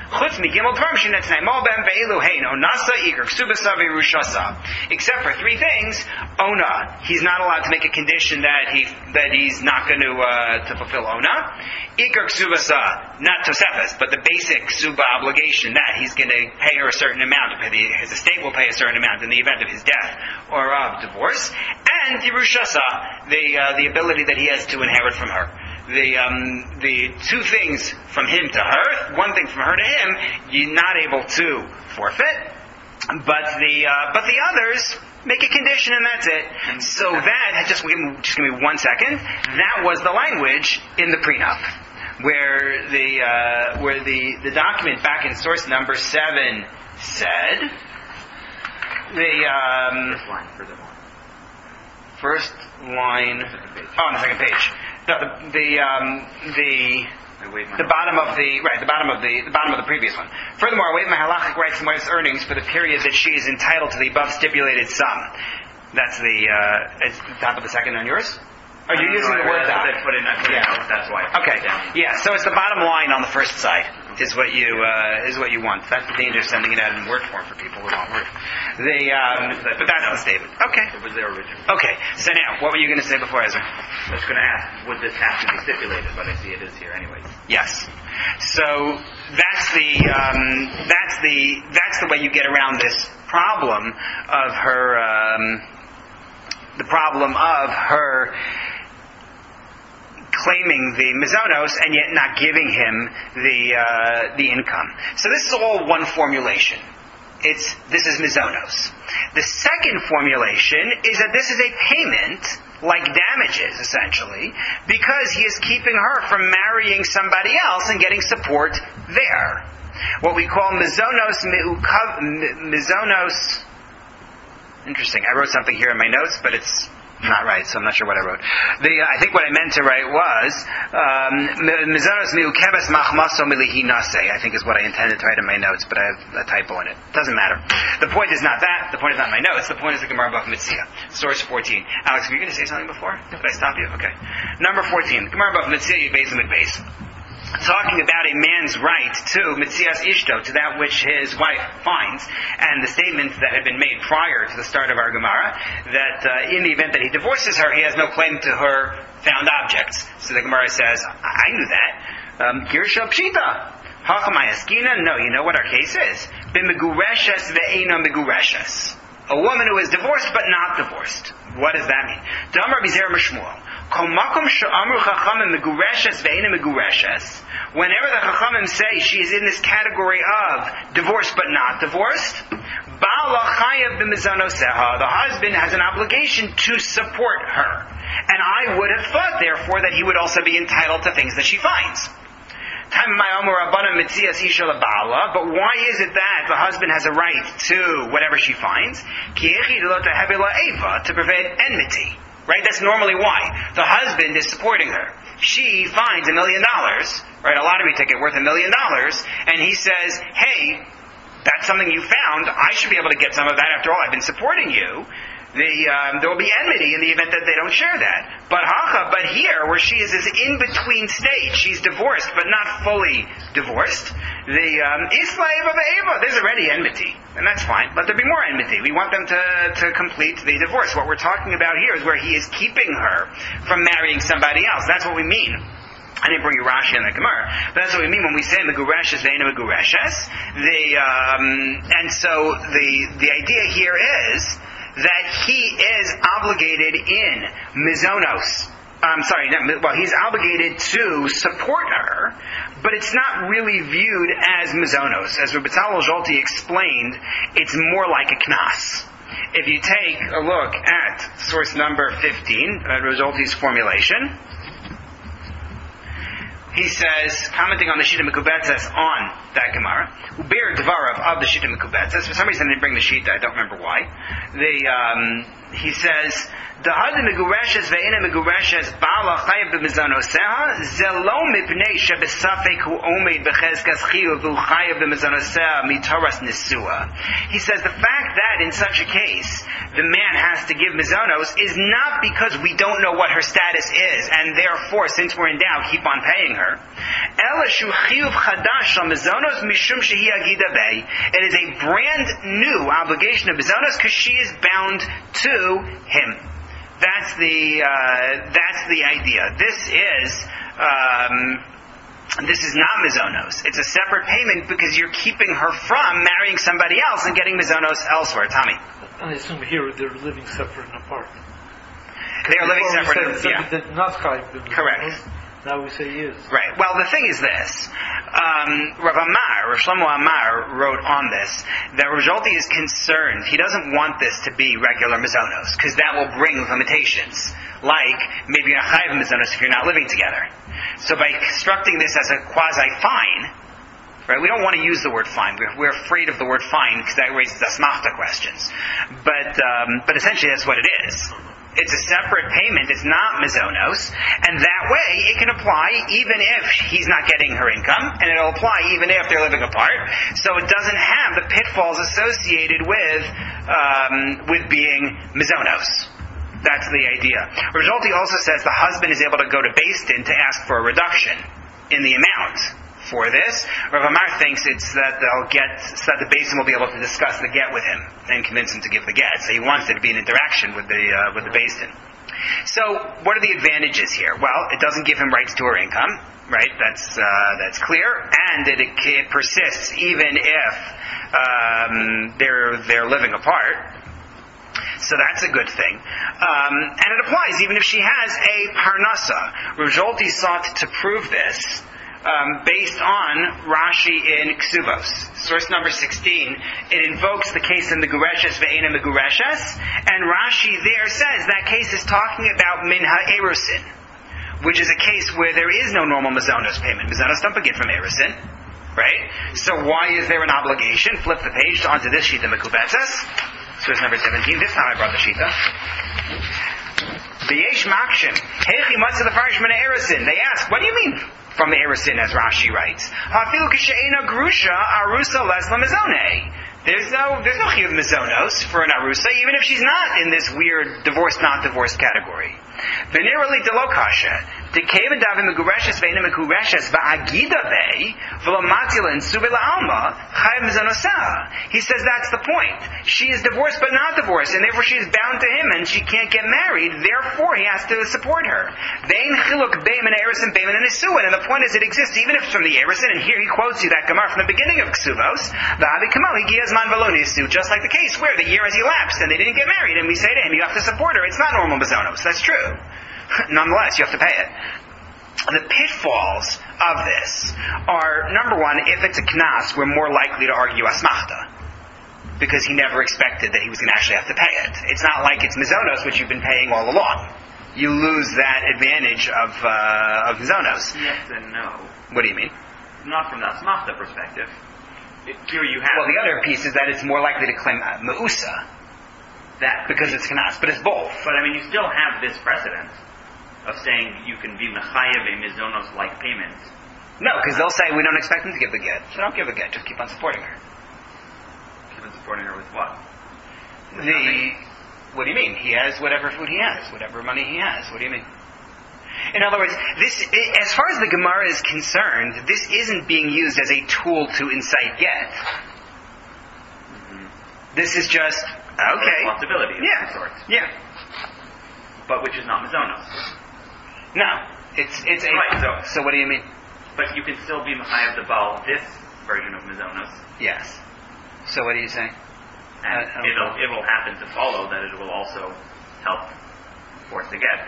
Speaker 1: Except for three things. Ona, he's not allowed to make a condition that he that he's not going to uh, to fulfill ona. Ikar ksubasa, not tosefes, but the basic ksuba obligation that he's going to pay her a certain amount. His estate will pay a certain amount in the event of his death or of divorce. And yirushasa, the uh, the ability that he has to inherit from her. The um, the two things from him to her, one thing from her to him, you're not able to forfeit. But the uh, but the others make a condition and that's it. So that just give me, just give me one second. That was the language in the prenup, where the uh, where the, the document back in source number seven said the um,
Speaker 2: First line, furthermore.
Speaker 1: First line. Oh, on the second page. No, the the um, the the bottom of the right, the bottom of the the bottom of the previous one. Furthermore, I waive my halachic rights and wife's earnings for the period that she is entitled to the above stipulated sum. That's the uh, it's the top of the second on yours. Are you using the word that?
Speaker 2: I put in, I put
Speaker 1: Yeah.
Speaker 2: in, that's why. I put
Speaker 1: Okay.
Speaker 2: it down.
Speaker 1: Yeah. So it's the bottom line on the first side is what you uh, is what you want. That's the danger of sending it out in word form for people who don't work. The um, but that's the statement. Okay.
Speaker 2: It was there originally.
Speaker 1: Okay. So now, what were you going to say before, Ezra?
Speaker 2: I was going to ask, would this have to be stipulated? But I see it is here anyways.
Speaker 1: Yes. So that's the um, that's the that's the way you get around this problem of her um, the problem of her claiming the mizonos and yet not giving him the uh, the income. So this is all one formulation. It's this is mizonos. The second formulation is that this is a payment, like damages, essentially, because he is keeping her from marrying somebody else and getting support there. What we call mizonos miukav, mizonos. Interesting. I wrote something here in my notes, but it's not right, so I'm not sure what I wrote. The, uh, I think what I meant to write was mizonos miukeves machmaso milihinase. I think is what I intended to write in my notes, but I have a typo in it. Doesn't matter. The point is not that. The point is not my notes. The point is the Gemara Bava Metzia, source fourteen. Alex, were you going to say something before? Did I stop you? Okay. Number fourteen. Gemara Bava Metzia Beis Base. Talking about a man's right to mitzias ishto, to that which his wife finds, and the statement that had been made prior to the start of our Gemara, that uh, in the event that he divorces her, he has no claim to her found objects. So the Gemara says, I knew that. Girsha pshita. Hachamayaskina. No, you know what our case is. B'megureshes ve'ena megureshes. A woman who is divorced but not divorced. What does that mean? Damar Bizer Mishmuel. Whenever the Chachamim say she is in this category of divorced but not divorced, the husband has an obligation to support her. And I would have thought, therefore, that he would also be entitled to things that she finds. But why is it that the husband has a right to whatever she finds? To prevent enmity. Right? That's normally why. The husband is supporting her. She finds a million dollars, right? A lottery ticket worth a million dollars, and he says, hey, that's something you found. I should be able to get some of that. After all, I've been supporting you. the um, there will be enmity in the event that they don't share that. But hacha, but here, where she is this in-between stage, she's divorced but not fully divorced. The um, Isla Eva Eva, there's already enmity, and that's fine. Let there be more enmity. We want them to to complete the divorce. What we're talking about here is where he is keeping her from marrying somebody else. That's what we mean. I didn't bring you Rashi in the Gemara, but that's what we mean when we say Megureshes ve'ena Megureshes. The um, and so the the idea here is that he is obligated in mizonos. I'm sorry, not, well, he's obligated to support her, but it's not really viewed as mizonos. As Rabbi Tzalel Zolti explained, it's more like a knas. If you take a look at source number fifteen, uh, Zolti's formulation, he says, commenting on the Shita Mekubetzes on that Gemara, Ubir Dvarav of the Shita Mekubetzes. For some reason, I didn't bring the Shita. I don't remember why. The um, he says, the Hada Megureshes ve'ena Megureshes Bala Chayev b'Mizonoseha Zelo Mipnei Shebesafek Hu Omeid Bechezkas Chiyuv Hu Chayev b'Mizonoseha Mitoras Nisua. He says the fact that in such a case the man has to give mizonos is not because we don't know what her status is, and therefore, since we're in doubt, keep on paying her. Ela Shu Chiyuv Chadash Shal Mizonos Mishum Shehi Agida Bei. It is a brand new obligation of mizonos because she is bound to him. That's the uh, that's the idea. This is um, this is not mizonos. It's a separate payment because you're keeping her from marrying somebody else and getting mizonos elsewhere. Tommy.
Speaker 3: I assume here they're living separate and apart.
Speaker 1: They are living
Speaker 3: Before
Speaker 1: separate.
Speaker 3: We
Speaker 1: And,
Speaker 3: said
Speaker 1: yeah.
Speaker 3: not chayiv.
Speaker 1: Correct.
Speaker 3: Now we say he is.
Speaker 1: Right. Well, the thing is this. Um, Rav Amar, Rav Shlomo Amar wrote on this that Rav Zolti is concerned. He doesn't want this to be regular mizonos because that will bring limitations. Like, maybe you're not chayiv mizonos if you're not living together. So by constructing this as a quasi-fine, right, we don't want to use the word fine. We're, we're afraid of the word fine because that raises asmachta questions. But, um, but essentially that's what it is. It's a separate payment. It's not mizonos. And that way, it can apply even if he's not getting her income, and it'll apply even if they're living apart. So it doesn't have the pitfalls associated with um, with being mizonos. That's the idea. Rizalti also says the husband is able to go to Beis Din to ask for a reduction in the amount for this. Rav Amar thinks it's that they'll get, so that the Beis Din will be able to discuss the get with him and convince him to give the get. So he wants it to be an interaction with the uh, with the Beis Din. So what are the advantages here? Well, it doesn't give him rights to her income, right? That's uh, that's clear, and it, it persists even if um, they're they're living apart. So that's a good thing. Um, and it applies even if she has a parnasa. Rav Zolti sought to prove this Um, based on Rashi in Ksubos. Source number sixteen, it invokes the case in the Megureshes ve'ena Megureshes, and Rashi there says that case is talking about Min ha'erusin, which is a case where there is no normal mizonos payment. Mizonos don't begin from erusin, right? So why is there an obligation? Flip the page onto this Shita Mekubetzes. Source number seventeen. This time I brought the Shita. V'yesh makshim hechi matzah the farish min ha'erusin. They ask, what do you mean from the erusin, as Rashi writes? Hafilu k'she'ena grusha arusa les lamizone. There's no there's no chiyuv mizonos for an arusa, even if she's not in this weird divorced not divorced category. Venerally delokasha. The Kevin Davin Megureshes Veina Megureshes Va'agida Ve V'Lamatzila and Subila Alma Chayav Mizonosah. He says that's the point. She is divorced but not divorced, and therefore she is bound to him and she can't get married, therefore he has to support her. Vein Chiluk Beiman Erisin Beiman and Isuin, and the point is it exists even if it's from the Erisin, and here he quotes you that Gemara from the beginning of Ksuvos, V'Havi Kamal Higiyazman Valonisu, just like the case where the year has elapsed and they didn't get married, and we say to him, you have to support her. It's not normal Mizonos. That's true. Nonetheless, you have to pay it. The pitfalls of this are, number one, if it's a knas, we're more likely to argue asmachta, because he never expected that he was going to actually have to pay it. It's not like it's mizonos, which you've been paying all along. You lose that advantage of uh, of mizonos.
Speaker 2: Yes and no.
Speaker 1: What do you mean?
Speaker 2: Not from the asmachta perspective. It, here you have...
Speaker 1: Well, the other piece is that it's more likely to claim uh, meusa,
Speaker 2: that
Speaker 1: because it's knas, but it's both.
Speaker 2: But I mean, you still have this precedent of saying you can be mechayev a mizonos-like payment.
Speaker 1: No, because they'll say we don't expect them to give the get. So don't give the get. Just keep on supporting her.
Speaker 2: Keep on supporting her with what? With
Speaker 1: the
Speaker 2: nothing?
Speaker 1: What do you mean? He has whatever food he has, whatever money he has. What do you mean? In other words, this, as far as the Gemara is concerned, this isn't being used as a tool to incite get.
Speaker 2: Mm-hmm.
Speaker 1: This is just, okay.
Speaker 2: Responsibility of
Speaker 1: Yeah.
Speaker 2: some sort.
Speaker 1: Yeah.
Speaker 2: But which is not mizonos.
Speaker 1: No. It's, it's a,
Speaker 2: Right, so-
Speaker 1: so what do you mean?
Speaker 2: But you can still be Machayev the Baal, this version of mizonos.
Speaker 1: Yes. So what are you saying?
Speaker 2: And
Speaker 1: Uh,
Speaker 2: it'll,
Speaker 1: okay.
Speaker 2: it will happen to follow that it will also help force the get.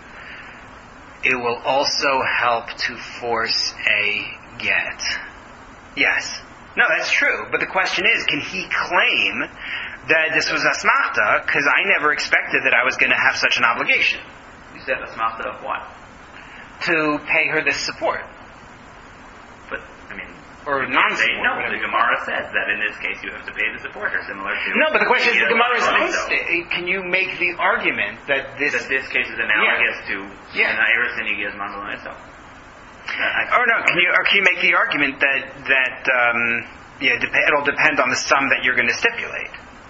Speaker 1: It will also help to force a get. Yes. No, that's true. But the question is, can he claim that this was asmachta because I never expected that I was going to have such an obligation
Speaker 2: You said asmachta of what?
Speaker 1: to pay her this support?
Speaker 2: But, I mean...
Speaker 1: Or
Speaker 2: you can't
Speaker 1: non-support,
Speaker 2: say, No,
Speaker 1: whatever
Speaker 2: the
Speaker 1: you
Speaker 2: Gemara says that in this case you have to pay the supporter, similar to...
Speaker 1: No, but the question is, the Gemara is
Speaker 2: Gemara
Speaker 1: supposed to, can you make the argument that this...
Speaker 2: That this case is analogous to
Speaker 1: Yeah.
Speaker 2: an Iris and Igiyaz Mandalon itself.
Speaker 1: Or no, can you or can you make the argument that that um, yeah, dep- it'll depend on the sum that you're going to stipulate?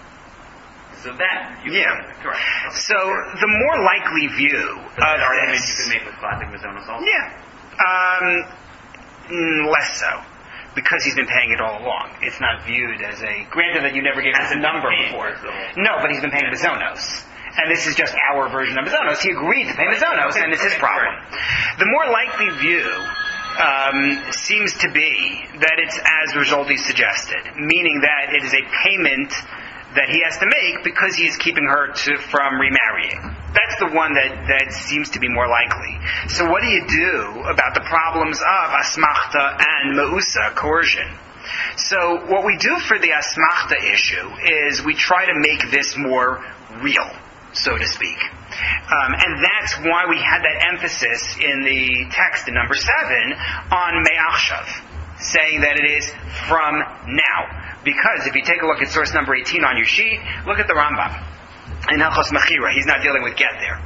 Speaker 2: So that, you
Speaker 1: Yeah.
Speaker 2: can, correct. Okay,
Speaker 1: So
Speaker 2: sure.
Speaker 1: the more likely view
Speaker 2: But that
Speaker 1: of
Speaker 2: argument
Speaker 1: this,
Speaker 2: you could make with classic Mizonos also.
Speaker 1: yeah, um, mm, less so, because he's been paying it all along. It's not viewed as a. Granted that you never gave us a
Speaker 2: Hasn't been
Speaker 1: number
Speaker 2: paying
Speaker 1: before.
Speaker 2: for the whole-
Speaker 1: No, but he's been paying Mizonos. And this is just our version of Mizonos. He agreed to pay Mizonos, and it's his problem. The more likely view um, seems to be that it's as Rizoldi suggested, meaning that it is a payment that he has to make because he is keeping her to, from remarrying. That's the one that, that seems to be more likely. So what do you do about the problems of asmachta and meusa, coercion? So what we do for the asmachta issue is we try to make this more real, so to speak. Um, and that's why we had that emphasis in the text in number seven on me'achshav, saying that it is from now. Because if you take a look at source number eighteen on your sheet, look at the Rambam. In Hilchos Mechira, he's not dealing with get there.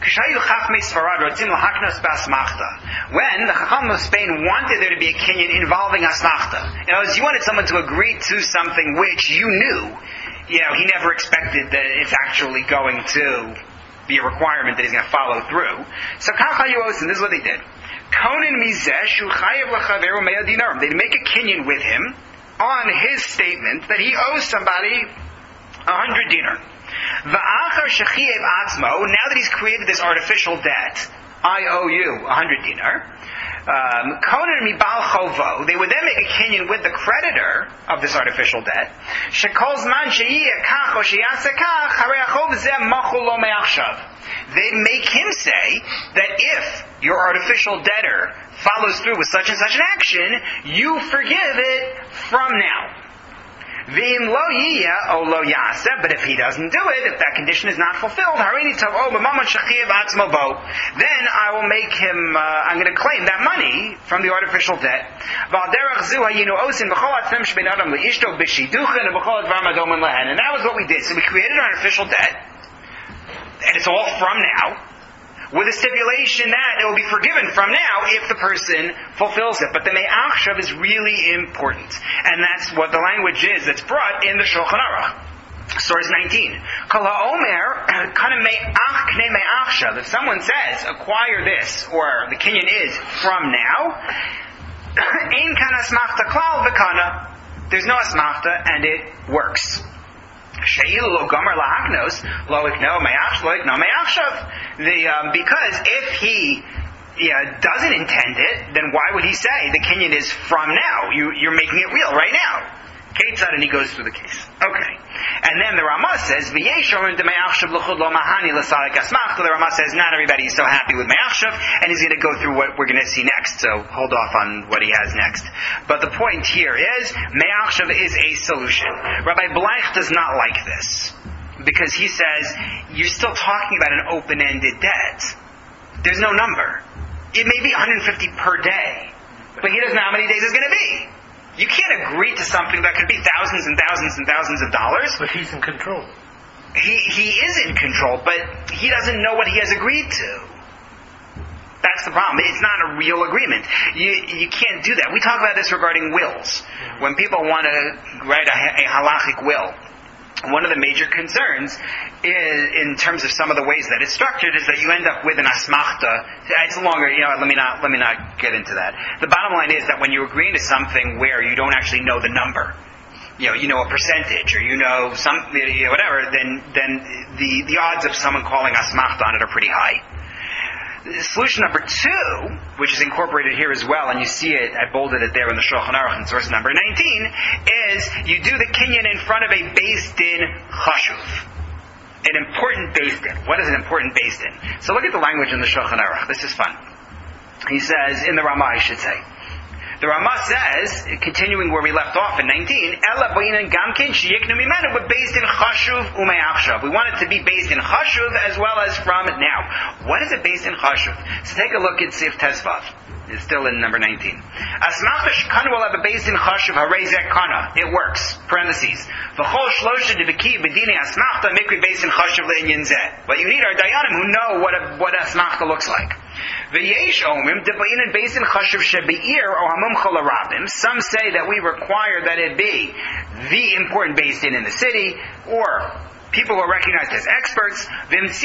Speaker 1: When the Chacham of Spain wanted there to be a kinyan involving asmachta, in other words, you wanted someone to agree to something which you knew, you know, he never expected that it's actually going to be a requirement that he's going to follow through. So Kachayosin, this is what they did. Konin mizesh uchayev lachaveru me'ad dinarim. They'd make a kinyan with him on his statement that he owes somebody a hundred dinar. V'achar shechiev atzmo, now that he's created this artificial debt, I owe you a hundred dinar. Konan mibal chovo, they would then make a kinyan with the creditor of this artificial debt. Shekol zman sheyiyeh kach o sheyaseh kach, harei achov zeh machul lo me'achshav. They'd make him say that if your artificial debtor follows through with such and such an action, you forgive it from now. V'im lo yiyeh o lo yaseh, but if he doesn't do it, if that condition is not fulfilled, harini tov o b'mamon shechiev atzmo bo, then I will make him, uh, I'm going to claim that money from the artificial debt. V'al derech zu hayinu osin b'chol atzmim shbein adam le'ishto b'shiduchen b'chol advar madom and lehen. And that was what we did. So we created an artificial debt, and it's all from now, with a stipulation that it will be forgiven from now if the person fulfills it. But the me'achshav is really important. And that's what the language is that's brought in the Shulchan Aruch. Source nineteen. Kol ha'omer kana me'ach k'nei me'achshav. If someone says, acquire this, or the kinyan is from now, ein kan asmachta klal v'kana. There's no asmachta, and it works. Sheil lo gomer lahaknos lo ikno me'ach lo ikno me'achshav. The um, because if he yeah, doesn't intend it, then why would he say the kinyan is from now? You, you're making it real right now. Ketzad, and he goes through the case. Okay. And then the Ramah says, the Ramah says, not everybody is so happy with Me'achshav, and he's going to go through what we're going to see next, so hold off on what he has next. But the point here is, Me'achshav is a solution. Rabbi Bleich does not like this, because he says, you're still talking about an open-ended debt. There's no number. It may be one hundred fifty per day, but he doesn't know how many days it's going to be. You can't agree to something that could be thousands and thousands and thousands of dollars.
Speaker 3: But he's in control.
Speaker 1: He he is in control, but he doesn't know what he has agreed to. That's the problem. It's not a real agreement. You you can't do that. We talk about this regarding wills. When people want to write a, a halachic will, one of the major concerns is, in terms of some of the ways that it's structured, is that you end up with an asmachta. It's longer, you know, let me not, let me not get into that. The bottom line is that when you're agreeing to something where you don't actually know the number, you know, you know a percentage, or you know some, you know, whatever, then, then the, the odds of someone calling asmachta on it are pretty high. Solution number two, which is incorporated here as well, and you see it, I bolded it there in the Shulchan Aruch in source number nineteen, is you do the kinyan in front of a Beis Din chashuv. An important Beis Din. What is an important Beis Din? So look at the language in the Shulchan Aruch. This is fun. He says, in the Ramah I should say, the Ramah says, continuing where we left off in nineteen, Ela b'inen gamkin sheyiknu mimenu, but based in chashuv ume'achshav. We want it to be based in chashuv as well as from now. What is it based in chashuv? So take a look at Sif Tezvav. It's still in number nineteen. Asmachta shkanu will have a based in chashuv harezek kana. It works. Parentheses. V'chol shlosha deviki b'dini asmachta mikri based in chashuv le'inyan zeh. But you need our dayanim who know what a, what asmachta looks like. V'yesh omrim debayin based in chashuv shebeir or hamumcha l'rabim. Some say that we require that it be the important based in in the city, or people who are recognized as experts. But if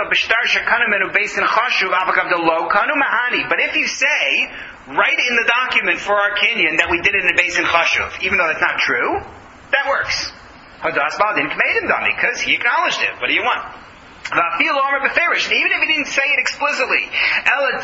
Speaker 1: you say, write in the document for our kinyan that we did it in a basin chashuv, even though that's not true, that works. Because he acknowledged it. What do you want? And even if he didn't say it explicitly, and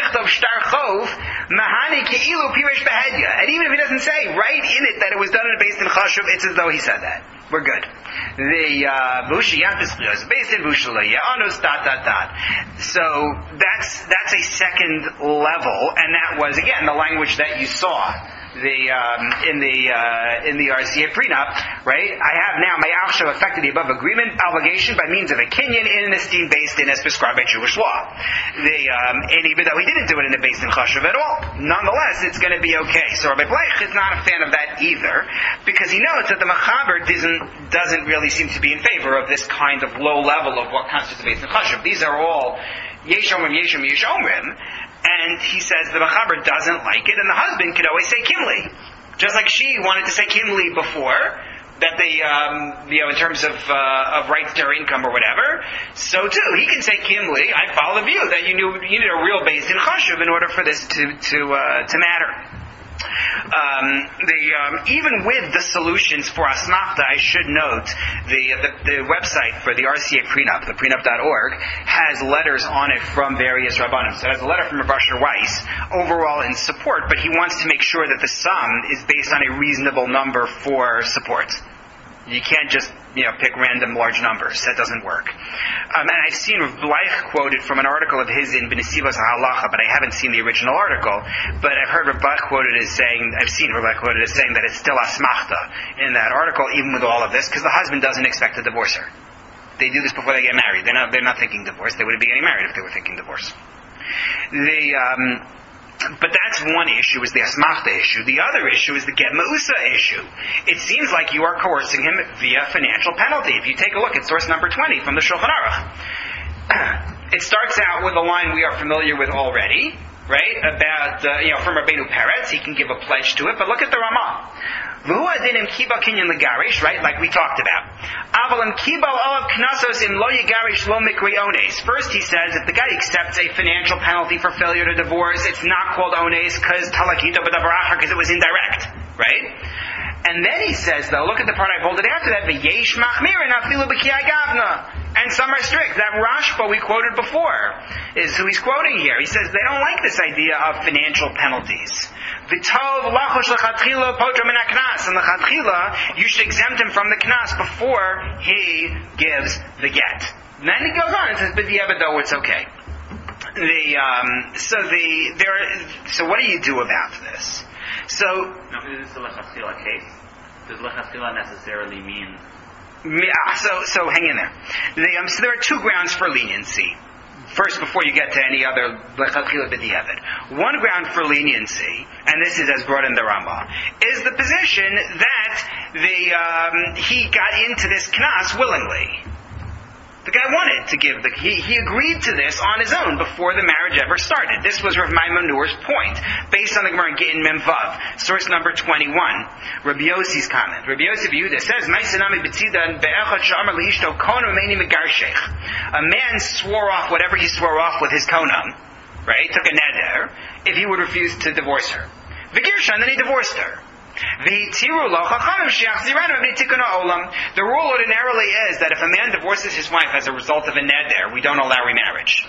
Speaker 1: even if he doesn't say right in it that it was done in a basin chashuv, it's as though he said that. We're good. The Vushiyapis is based in Vushalayanus dot dot dot. So that's that's a second level, and that was again the language that you saw the um, in the uh, in the R C A prenup, right? I have now my achshav affected the above agreement obligation by means of a kinyan in an esteem based in as prescribed by Jewish law. The um, and even though he didn't do it in a based in chashuv at all, nonetheless it's going to be okay. So Rabbi Bleich is not a fan of that either, because he knows that the Machaber doesn't doesn't really seem to be in favor of this kind of low level of what constitutes a based in chashuv. These are all yesh omrim, yesh omrim, yesh omrim. And he says the Machaber doesn't like it, and the husband could always say Kimli. Just like she wanted to say Kimli before, that they, um, you know, in terms of uh, of rights to her income or whatever, so too, he can say Kimli, I follow the view that you, knew, you need a real base in Chashuv in order for this to, to, uh, to matter. Um, the, um, even with the solutions for Asmachta, I should note the, the the website for the R C A prenup, the prenup dot org, has letters on it from various Rabbanim. So it has a letter from Rav Asher Weiss, overall in support, but he wants to make sure that the sum is based on a reasonable number for support. You can't just, you know, pick random large numbers. That doesn't work. Um, and I've seen Rav Bleich quoted from an article of his in B'Nesivos HaHalacha, but I haven't seen the original article. But I've heard Rav Bleich quoted as saying, I've seen Rav Bleich quoted as saying that it's still asmachta in that article, even with all of this, because the husband doesn't expect to divorce her. They do this before they get married. They're not, they're not thinking divorce. They wouldn't be getting married if they were thinking divorce. The, um, But that's one issue, is the asmachta issue. The other issue is the get ma'usa issue. It seems like you are coercing him via financial penalty. If you take a look at source number twenty from the Shulchan Aruch, it starts out with a line we are familiar with already, right? About, uh, you know, from Rabbeinu Peretz, he can give a pledge to it, but look at the Ramah. V'hu adinim kiba kinyan legarish, right? Like we talked about. Avalim kiba olav knasos im lo yigarish lo mikri ones. First he says, if the guy accepts a financial penalty for failure to divorce, it's not called ones because talakito b'davaracha, because it was indirect, right? And then he says, though, look at the part I bolded after that, v'yesh machmirin afilu b'kiyai gavna. And some are strict. That Rashba we quoted before is who he's quoting here. He says they don't like this idea of financial penalties. V'tov lachosh lechatchila potra min haknas. And lechatchila, you should exempt him from the knas before he gives the get. And then he goes on and says, b'diavad though it's okay. The um, so the there. So what do you do about this? So
Speaker 2: now, is this a lechatchila case? Does lechatchila necessarily mean?
Speaker 1: So, so hang in there. The, um, so there are two grounds for leniency. First, before you get to any other lechatchila b'diavad, one ground for leniency, and this is as brought in the Rambam, is the position that the um, he got into this knas willingly. The guy wanted to give the, he, he agreed to this on his own before the marriage ever started. This was Rav Maimon Newer's point, based on the Gemara in Gittin Mem Vav, source number twenty-one. Rabbi Yossi's comment. Rabbi Yossi Yehuda says, "Maisanami b'tzida be'echad she'amar leishto konam meini megarshech." A man swore off whatever he swore off with his konam, right? Took a neder, if he would refuse to divorce her. V'girsha, and then he divorced her. The rule ordinarily is that if a man divorces his wife as a result of a neder, we don't allow remarriage.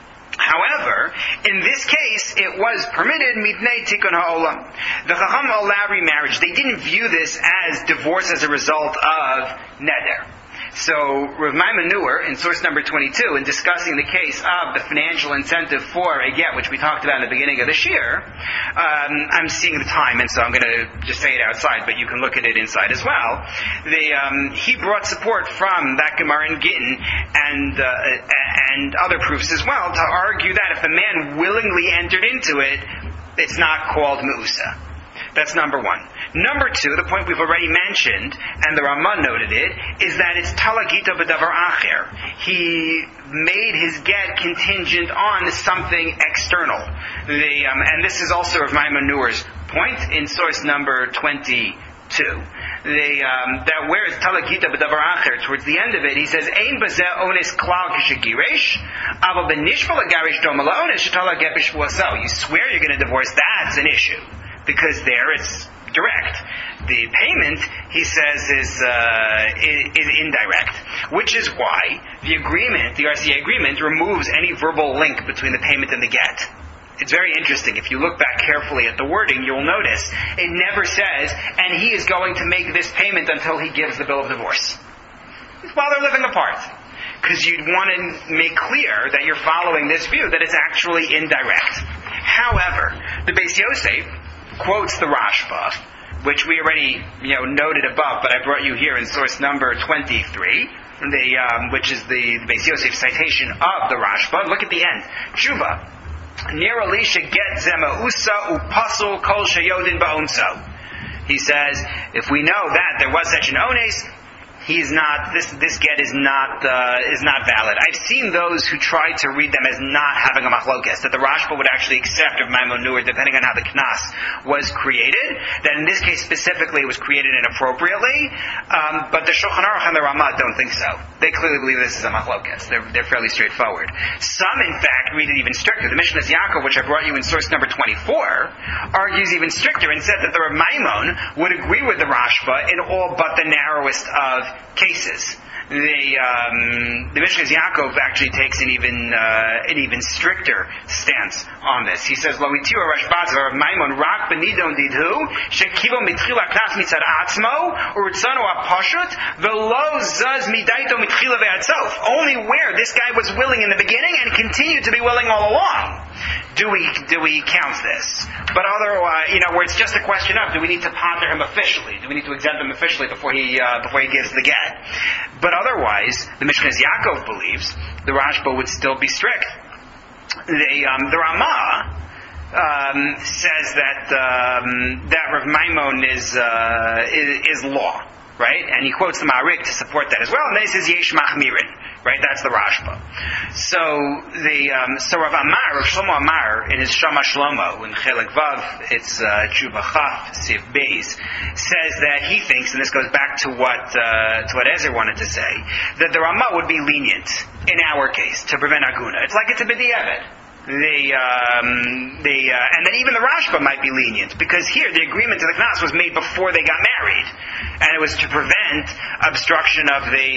Speaker 1: However, in this case, it was permitted mitnei tikkun ha'olam. The Chacham allowed remarriage. They didn't view this as divorce as a result of neder. So, Rav Maimon Newer, in source number twenty-two, in discussing the case of the financial incentive for a get, which we talked about in the beginning of the shir, um, I'm seeing the time, and so I'm going to just say it outside, but you can look at it inside as well. The, um, he brought support from that Gemara in Gittin and, uh, and other proofs as well to argue that if a man willingly entered into it, it's not called me'usa. That's number one. Number two, the point we've already mentioned, and the Ramah noted it, is that it's talagita b'davar acher. He made his get contingent on something external. The, um, and this is also Rav Maimon Newer's point in source number twenty-two. The, um, that where it's talagita b'davar acher, towards the end of it, he says, Ein bazeh ones klal kishegiresh, aval benishma lagarish doma la'ones shetala get b'shvuaso. You swear you're going to divorce, that's an issue. Because there it's direct. The payment, he says, is, uh, is, is indirect, which is why the agreement, the R C A agreement, removes any verbal link between the payment and the get. It's very interesting. If you look back carefully at the wording, you'll notice it never says, and he is going to make this payment until he gives the bill of divorce. While they're living apart. Because you'd want to make clear that you're following this view, that it's actually indirect. However, the Beis Yosef quotes the Rashba, which we already, you know, noted above, but I brought you here in source number twenty-three, the, um, which is the, the Beis Yosef citation of the Rashba. Look at the end. Tshuva. Nir Elisha get zema usa upasul kol sheyodin ba'onso. He says, if we know that there was such an ones, he's not, this, this get is not, uh, is not valid. I've seen those who try to read them as not having a machlokes, that the Rashba would actually accept of Maimon Newer depending on how the knas was created, that in this case specifically it was created inappropriately, um, but the Shulchan Aruch and the Ramah don't think so. They clearly believe this is a machlokes. They're, they're fairly straightforward. Some, in fact, read it even stricter. The Mishnah Yaakov, which I brought you in source number twenty-four, argues even stricter and said that the Maimon would agree with the Rashba in all but the narrowest of cases. The um, the Mishkas Yaakov actually takes an even uh, an even stricter stance on this. He says, "Lo itiru Rashbaz of Maimon rak benidon didhu shekivo mitchila knas mitzad atzmo urutzano apashut velo zaz midaito mitchila ve'atzof." Only where this guy was willing in the beginning and continued to be willing all along do we do we count this. But otherwise, you know, where it's just a question of, do we need to ponder him officially? Do we need to exempt him officially before he uh, before he gives the get? But otherwise, the Mishkas Yaakov believes the Rashba would still be strict. The, um, the Ramah um, says that um, that Rav Maimon is, uh, is is law, right? And he quotes the Ma'arik to support that as well. And then he says Yesh Machmirin, right? That's the Rashba. So the um, so Rav Amar, Rav Shlomo Amar, in his Shama Shlomo in Chelik Vav, it's uh, Tshuva Chaf Sif Beis, says that he thinks, and this goes back to what uh, to what Ezer wanted to say, that the Ramah would be lenient in our case to prevent aguna. It's like it's a b'diavad. The, um, the, uh, and then even the Rashba might be lenient, because here the agreement to the Knas was made before they got married, and it was to prevent obstruction of the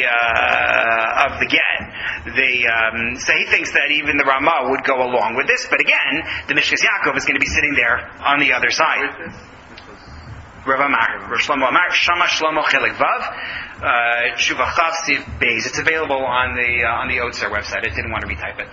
Speaker 1: uh, of the get. The, um, so he thinks that even the Ramah would go along with this, but again, the Mishkas Yaakov is going to be sitting there on the other side. Rav Amar, Rav Shlomo Amar, Shama Shlomo Chelik Vav, Tshuva Chav Siv Beis. It's available on the uh, on the Otzer website. I didn't want to retype it.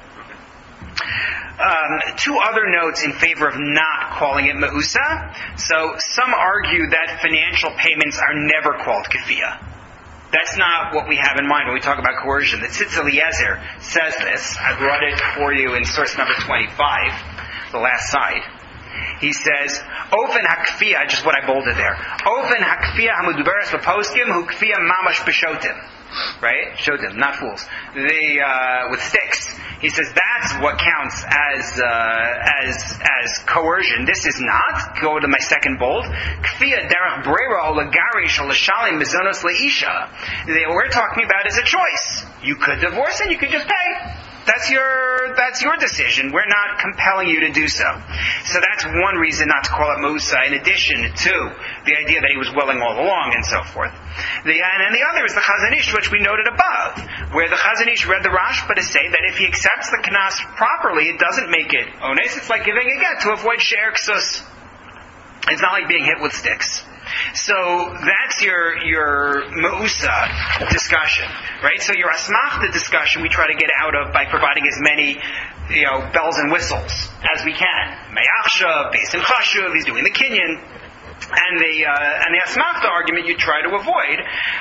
Speaker 1: Um, two other notes in favor of not calling it Me'usa. So some argue that financial payments are never called kefiyah. That's not what we have in mind when we talk about coercion. The Tzitz Eliezer says this. I brought it for you in source number twenty-five, the last side. He says, Ofen hakfiyah, just what I bolded there. Ofen hakfiyah hamuduberes v'poskim hu kfiyah mamash b'shotim. Right? Shotim, not fools. The, uh, with sticks. He says that's what counts as, uh, as, as coercion. This is not. Go to my second bold. Kfiyah derech brera o legarish o l'shalim mizonos leisha. What we're talking about is a choice. You could divorce and you could just pay. That's your that's your decision. We're not compelling you to do so. So that's one reason not to call it Musa, in addition to the idea that he was willing all along and so forth. The, and then the other is the Chazon Ish, which we noted above, where the Chazon Ish read the Rashba to say that if he accepts the Knas properly, it doesn't make it ones. It's like giving a get to avoid she'er ksus. It's not like being hit with sticks. So that's your your Meusa discussion, right? So your Asmachta discussion we try to get out of by providing as many, you know, bells and whistles as we can. Me'achshav, Beis Chashuv, he's doing the Kinyan. And the uh, and the Asmachta argument you try to avoid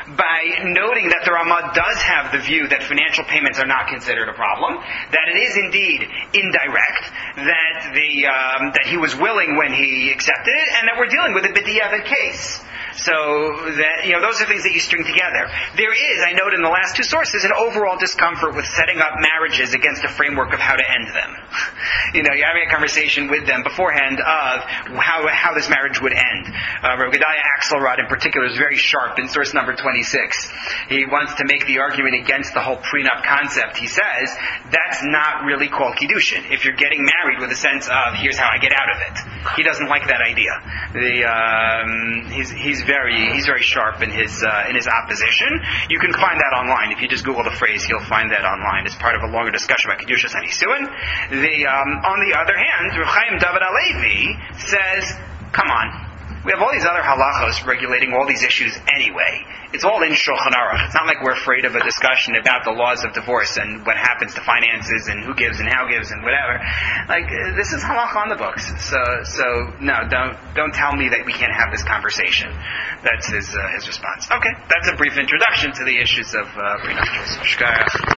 Speaker 1: by noting that the Ramah does have the view that financial payments are not considered a problem, that it is indeed indirect, that the um, that he was willing when he accepted it, and that we're dealing with a b'diavad case. So that, you know, those are things that you string together. There is, I note in the last two sources, an overall discomfort with setting up marriages against a framework of how to end them. You know, you're having a conversation with them beforehand of how how this marriage would end. Uh, Rav Gedaliah Axelrod in particular is very sharp in source number twenty-six. He wants to make the argument against the whole prenup concept. He says, that's not really called Kiddushin. If you're getting married with a sense of, here's how I get out of it. He doesn't like that idea. The, um, he's, he's very, he's very sharp in his, uh, in his opposition. You can find that online. If you just Google the phrase, you'll find that online. It's part of a longer discussion about Kedushas and Nisuin. The, um, on the other hand, Rav Chaim David Alevi says, come on. We have all these other halachos regulating all these issues anyway. It's all in Shulchan Aruch. It's not like we're afraid of a discussion about the laws of divorce and what happens to finances and who gives and how gives and whatever. Like, uh, this is halacha on the books. So, so no, don't don't tell me that we can't have this conversation. That's his uh, his response. Okay, that's a brief introduction to the issues of uh, prenuptials.